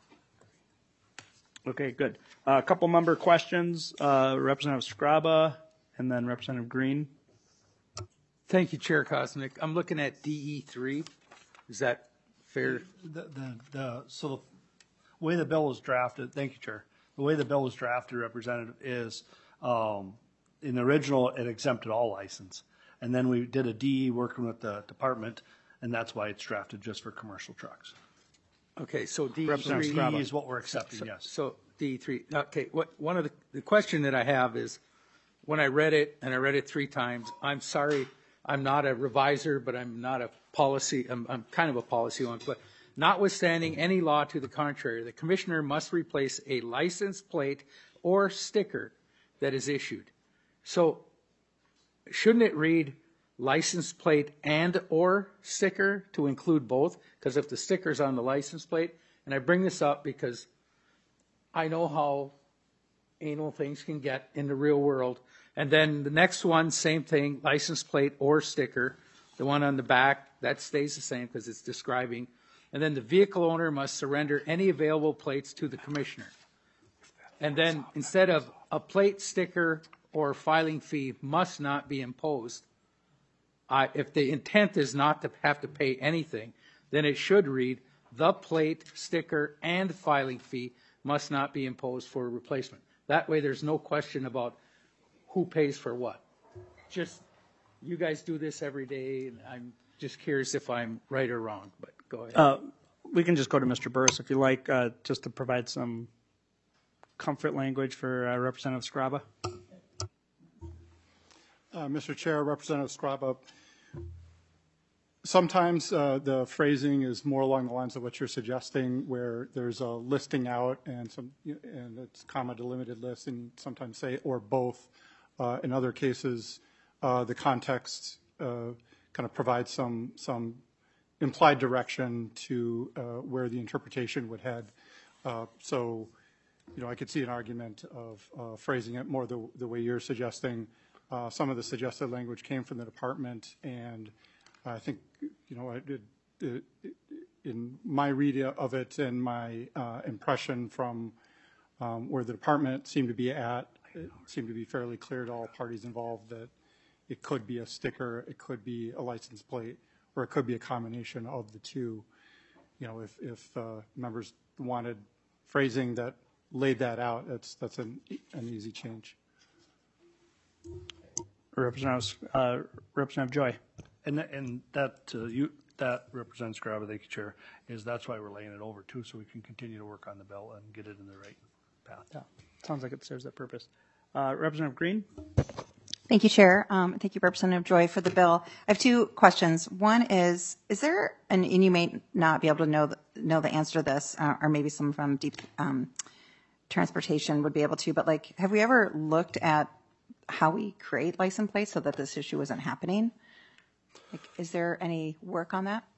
you. Okay, good. Uh, a couple member questions. Uh, Representative Scraba, and then Representative Green. Thank you, Chair Kosnick. I'm looking at D E three. Is that fair? The, the, the, so The way the bill was drafted, thank you, Chair. The way the bill was drafted, Representative, is um, in the original, it exempted all license. And then we did a D E working with the department, and that's why it's drafted just for commercial trucks. Okay, so D Representative three D is what we're accepting, so, yes. So D three, okay, what, one of the, the question that I have is, when I read it, and I read it three times, I'm sorry, I'm not a reviser, but I'm not a policy, I'm, I'm kind of a policy one, but notwithstanding any law to the contrary, the commissioner must replace a license plate or sticker that is issued. So shouldn't it read license plate and or sticker to include both? Because if the sticker's on the license plate, and I bring this up because I know how anal things can get in the real world. And then the next one, same thing, license plate or sticker. The one on the back, that stays the same because it's describing. And then the vehicle owner must surrender any available plates to the commissioner. And then instead of a plate, sticker, or filing fee must not be imposed, uh, if the intent is not to have to pay anything, then it should read, the plate, sticker, and filing fee must not be imposed for a replacement. That way there's no question about who pays for what. Just, you guys do this every day, and I'm just curious if I'm right or wrong, but go ahead. Uh, we can just go to Mister Burris if you like, uh, just to provide some comfort language for uh, Representative Scraba. Uh, Mister Chair, Representative Scraba, sometimes uh, the phrasing is more along the lines of what you're suggesting, where there's a listing out and some, and it's comma delimited list, and sometimes say or both. Uh, in other cases, uh, the context uh, kind of provides some some implied direction to uh, where the interpretation would head. Uh, so, you know, I could see an argument of uh, phrasing it more the, the way you're suggesting. Uh, some of the suggested language came from the department, and I think, you know, I did, it, it, in my read of it and my uh, impression from um, where the department seemed to be at, it seemed to be fairly clear to all parties involved that it could be a sticker, it could be a license plate, or it could be a combination of the two. You know, if, if uh, members wanted phrasing that laid that out, that's, that's an, an easy change. Representative, uh, Representative Joy. And, and that, uh, you, that Representative Scraba, thank you, Chair, is that's why we're laying it over too, so we can continue to work on the bill and get it in the right path. Yeah, sounds like it serves that purpose. Uh, Representative Green. Thank you, Chair. Um, thank you, Representative Joy, for the bill. I have two questions. One is, is there, and, and you may not be able to know the, know the answer to this, uh, or maybe someone from deep um, transportation would be able to, but like, have we ever looked at how we create license plates so that this issue isn't happening? Like, is there any work on that?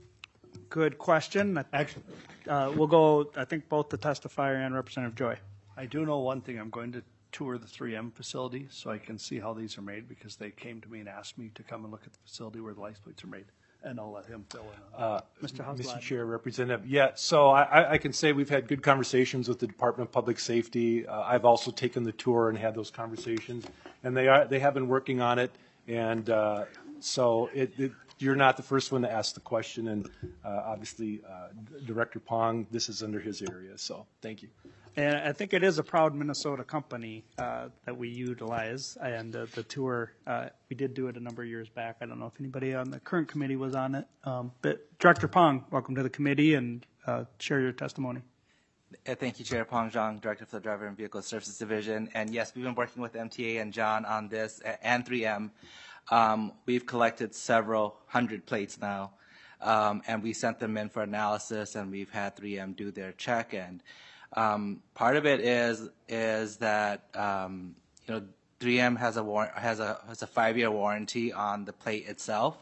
Good question. Actually, uh, we'll go, I think, both the testifier and Representative Joy. I do know one thing. I'm going to tour the three M facility so I can see how these are made, because they came to me and asked me to come and look at the facility where the license plates are made, and I'll let him fill in. Uh, Mister Haslad. Mister Chair, Representative, yeah, so I, I can say we've had good conversations with the Department of Public Safety. Uh, I've also taken the tour and had those conversations, and they are they have been working on it, and uh, so it, it, you're not the first one to ask the question, and uh, obviously uh, Director Pong, this is under his area, so thank you. And I think it is a proud Minnesota company uh, that we utilize, and uh, the tour, uh, we did do it a number of years back. I don't know if anybody on the current committee was on it. Um, but Director Pong, welcome to the committee, and uh, share your testimony. Uh, Thank you, Chair. Pong Zhang, Director for the Driver and Vehicle Services Division. And yes, we've been working with M T A and John on this, and three M. Um, we've collected several hundred plates now, um, and we sent them in for analysis, and we've had three M do their check. And Um, part of it is is that um, you know three M has a war- has a has a five-year warranty on the plate itself,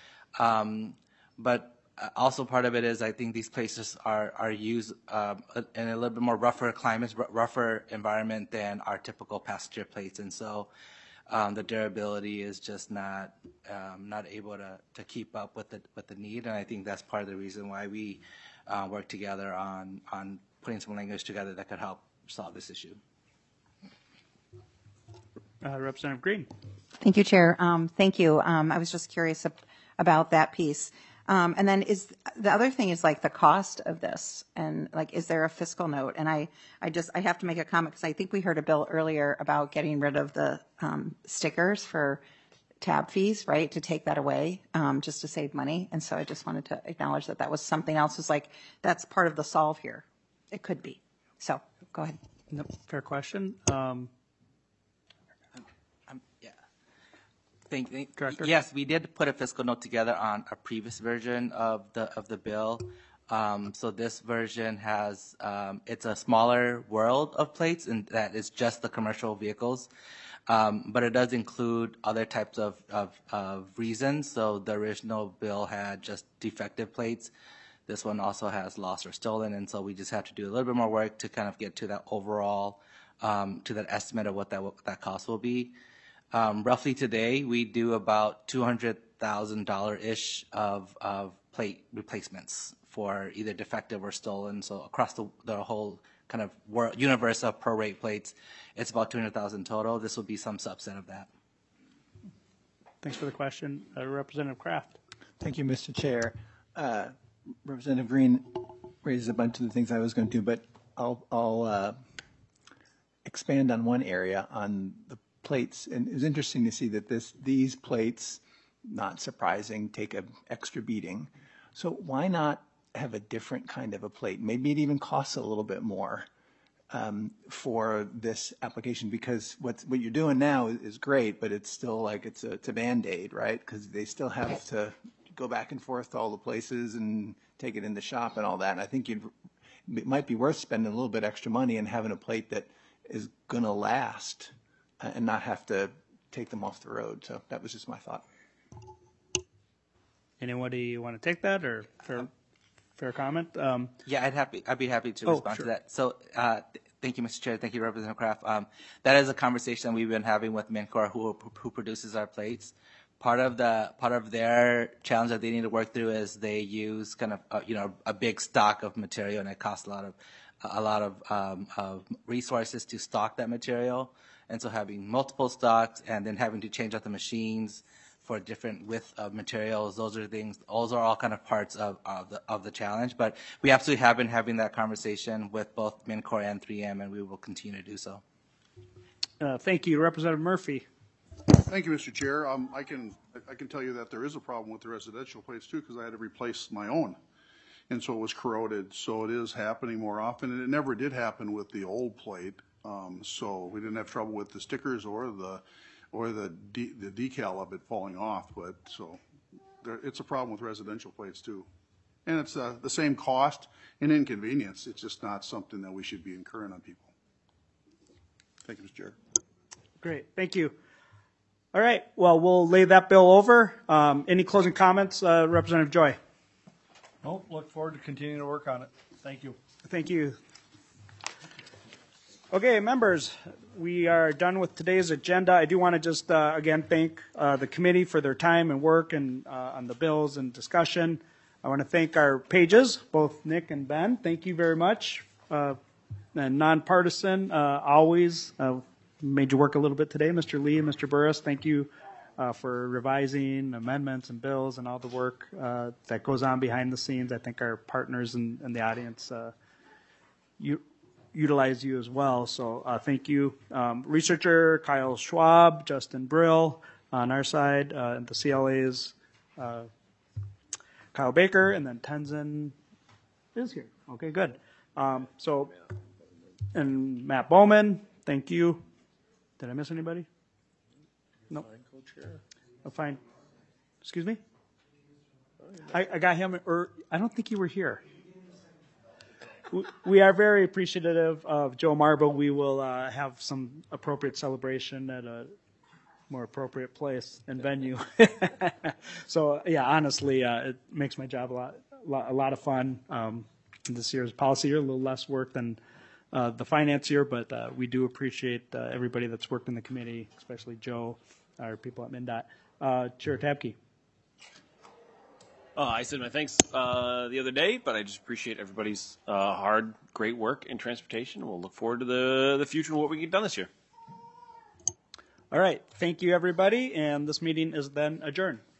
um, but also part of it is I think these places are are used um, in a little bit more rougher climates, r- rougher environment than our typical passenger plates, and so um, the durability is just not um, not able to, to keep up with the with the need, and I think that's part of the reason why we uh, work together on on. putting some language together that could help solve this issue. Uh, Representative Green. Thank you, Chair. Um, thank you. Um, I was just curious ab- about that piece. Um, and then is the other thing is like the cost of this, and like, is there a fiscal note? And I, I just, I have to make a comment because I think we heard a bill earlier about getting rid of the um, stickers for tab fees, right? To take that away, um, just to save money. And so I just wanted to acknowledge that that was something else. Was like that's part of the solve here. It could be. So go ahead. Nope, fair question. Um, Um, yeah. Thank, thank, Director? yes, we did put a fiscal note together on a previous version of the of the bill. Um, so this version has um, it's a smaller world of plates, and that is just the commercial vehicles. Um, but it does include other types of, of, of reasons. So the original bill had just defective plates. This one also has lost or stolen, and so we just have to do a little bit more work to kind of get to that overall, um, to that estimate of what that what that cost will be. Um, roughly today, we do about two hundred thousand dollars ish of of plate replacements for either defective or stolen. So across the the whole kind of world, universe of prorate plates, it's about two hundred thousand total. This will be some subset of that. Thanks for the question, uh, Representative Kraft. Thank you, Mister Chair. Uh, Representative Green raises a bunch of the things I was going to do, but I'll, I'll uh, expand on one area on the plates. And it was interesting to see that this these plates, not surprising, take an extra beating. So why not have a different kind of a plate? Maybe it even costs a little bit more um, for this application, because what's, what you're doing now is, is great, but it's still like it's a, it's a Band-Aid, right? Because they still have to go back and forth to all the places and take it in the shop and all that. And I think you'd, it might be worth spending a little bit extra money and having a plate that is going to last uh, and not have to take them off the road. So that was just my thought. Anybody want to take that, or fair, fair comment? Um, Yeah, I'd happy. I'd be happy to Oh, respond sure. to that. So, uh, th- thank you, Mister Chair. Thank you, Representative Kraft. Um, that is a conversation we've been having with Mincor, who who produces our plates. Part of the part of their challenge that they need to work through is they use kind of uh, you know a big stock of material, and it costs a lot of a lot of, um, of resources to stock that material. And so, having multiple stocks and then having to change out the machines for different width of materials, those are things, those are all kind of parts of, of, the, of the challenge. But we absolutely have been having that conversation with both Mincor and three M, and we will continue to do so. uh, thank you, Representative Murphy. Thank you, Mister Chair. Um, I can I can tell you that there is a problem with the residential plates too, because I had to replace my own, and so it was corroded. So it is happening more often, and it never did happen with the old plate. Um, so we didn't have trouble with the stickers or the or the de the decal of it falling off. But so there, it's a problem with residential plates too, and it's uh, the same cost and inconvenience. It's just not something that we should be incurring on people. Thank you, Mister Chair. Great, thank you. All right, well, we'll lay that bill over. Um, any closing comments, uh, Representative Joy? Nope, look forward to continuing to work on it. Thank you. Thank you. Okay, members, we are done with today's agenda. I do want to just, uh, again, thank uh, the committee for their time and work and uh, on the bills and discussion. I want to thank our pages, both Nick and Ben. Thank you very much. Uh, and nonpartisan, uh, always. Uh, made you work a little bit today, Mister Lee and Mister Burris. Thank you uh, for revising amendments and bills and all the work uh, that goes on behind the scenes. I think our partners in, in the audience uh, you, utilize you as well. So uh, thank you. Um, researcher Kyle Schwab, Justin Brill on our side, uh, and the C L A's uh, Kyle Baker, and then Tenzin is here. Okay, good. Um, so, and Matt Bowman, thank you. Did I miss anybody? No. Oh, fine. Excuse me? I, I got him, or I don't think you were here. We- We are very appreciative of Joe Marble. We will uh, have some appropriate celebration at a more appropriate place and venue. So, yeah, honestly, uh, it makes my job a lot, lot- a lot of fun. Um, This year's policy year, a little less work than uh, the finance year, but uh, we do appreciate uh, everybody that's worked in the committee, especially Joe, our people at MnDOT. Uh, Chair Tabke. Uh, I said my thanks uh, the other day, but I just appreciate everybody's uh, hard, great work in transportation. We'll look forward to the, the future and what we get done this year. All right. Thank you, everybody. And this meeting is then adjourned.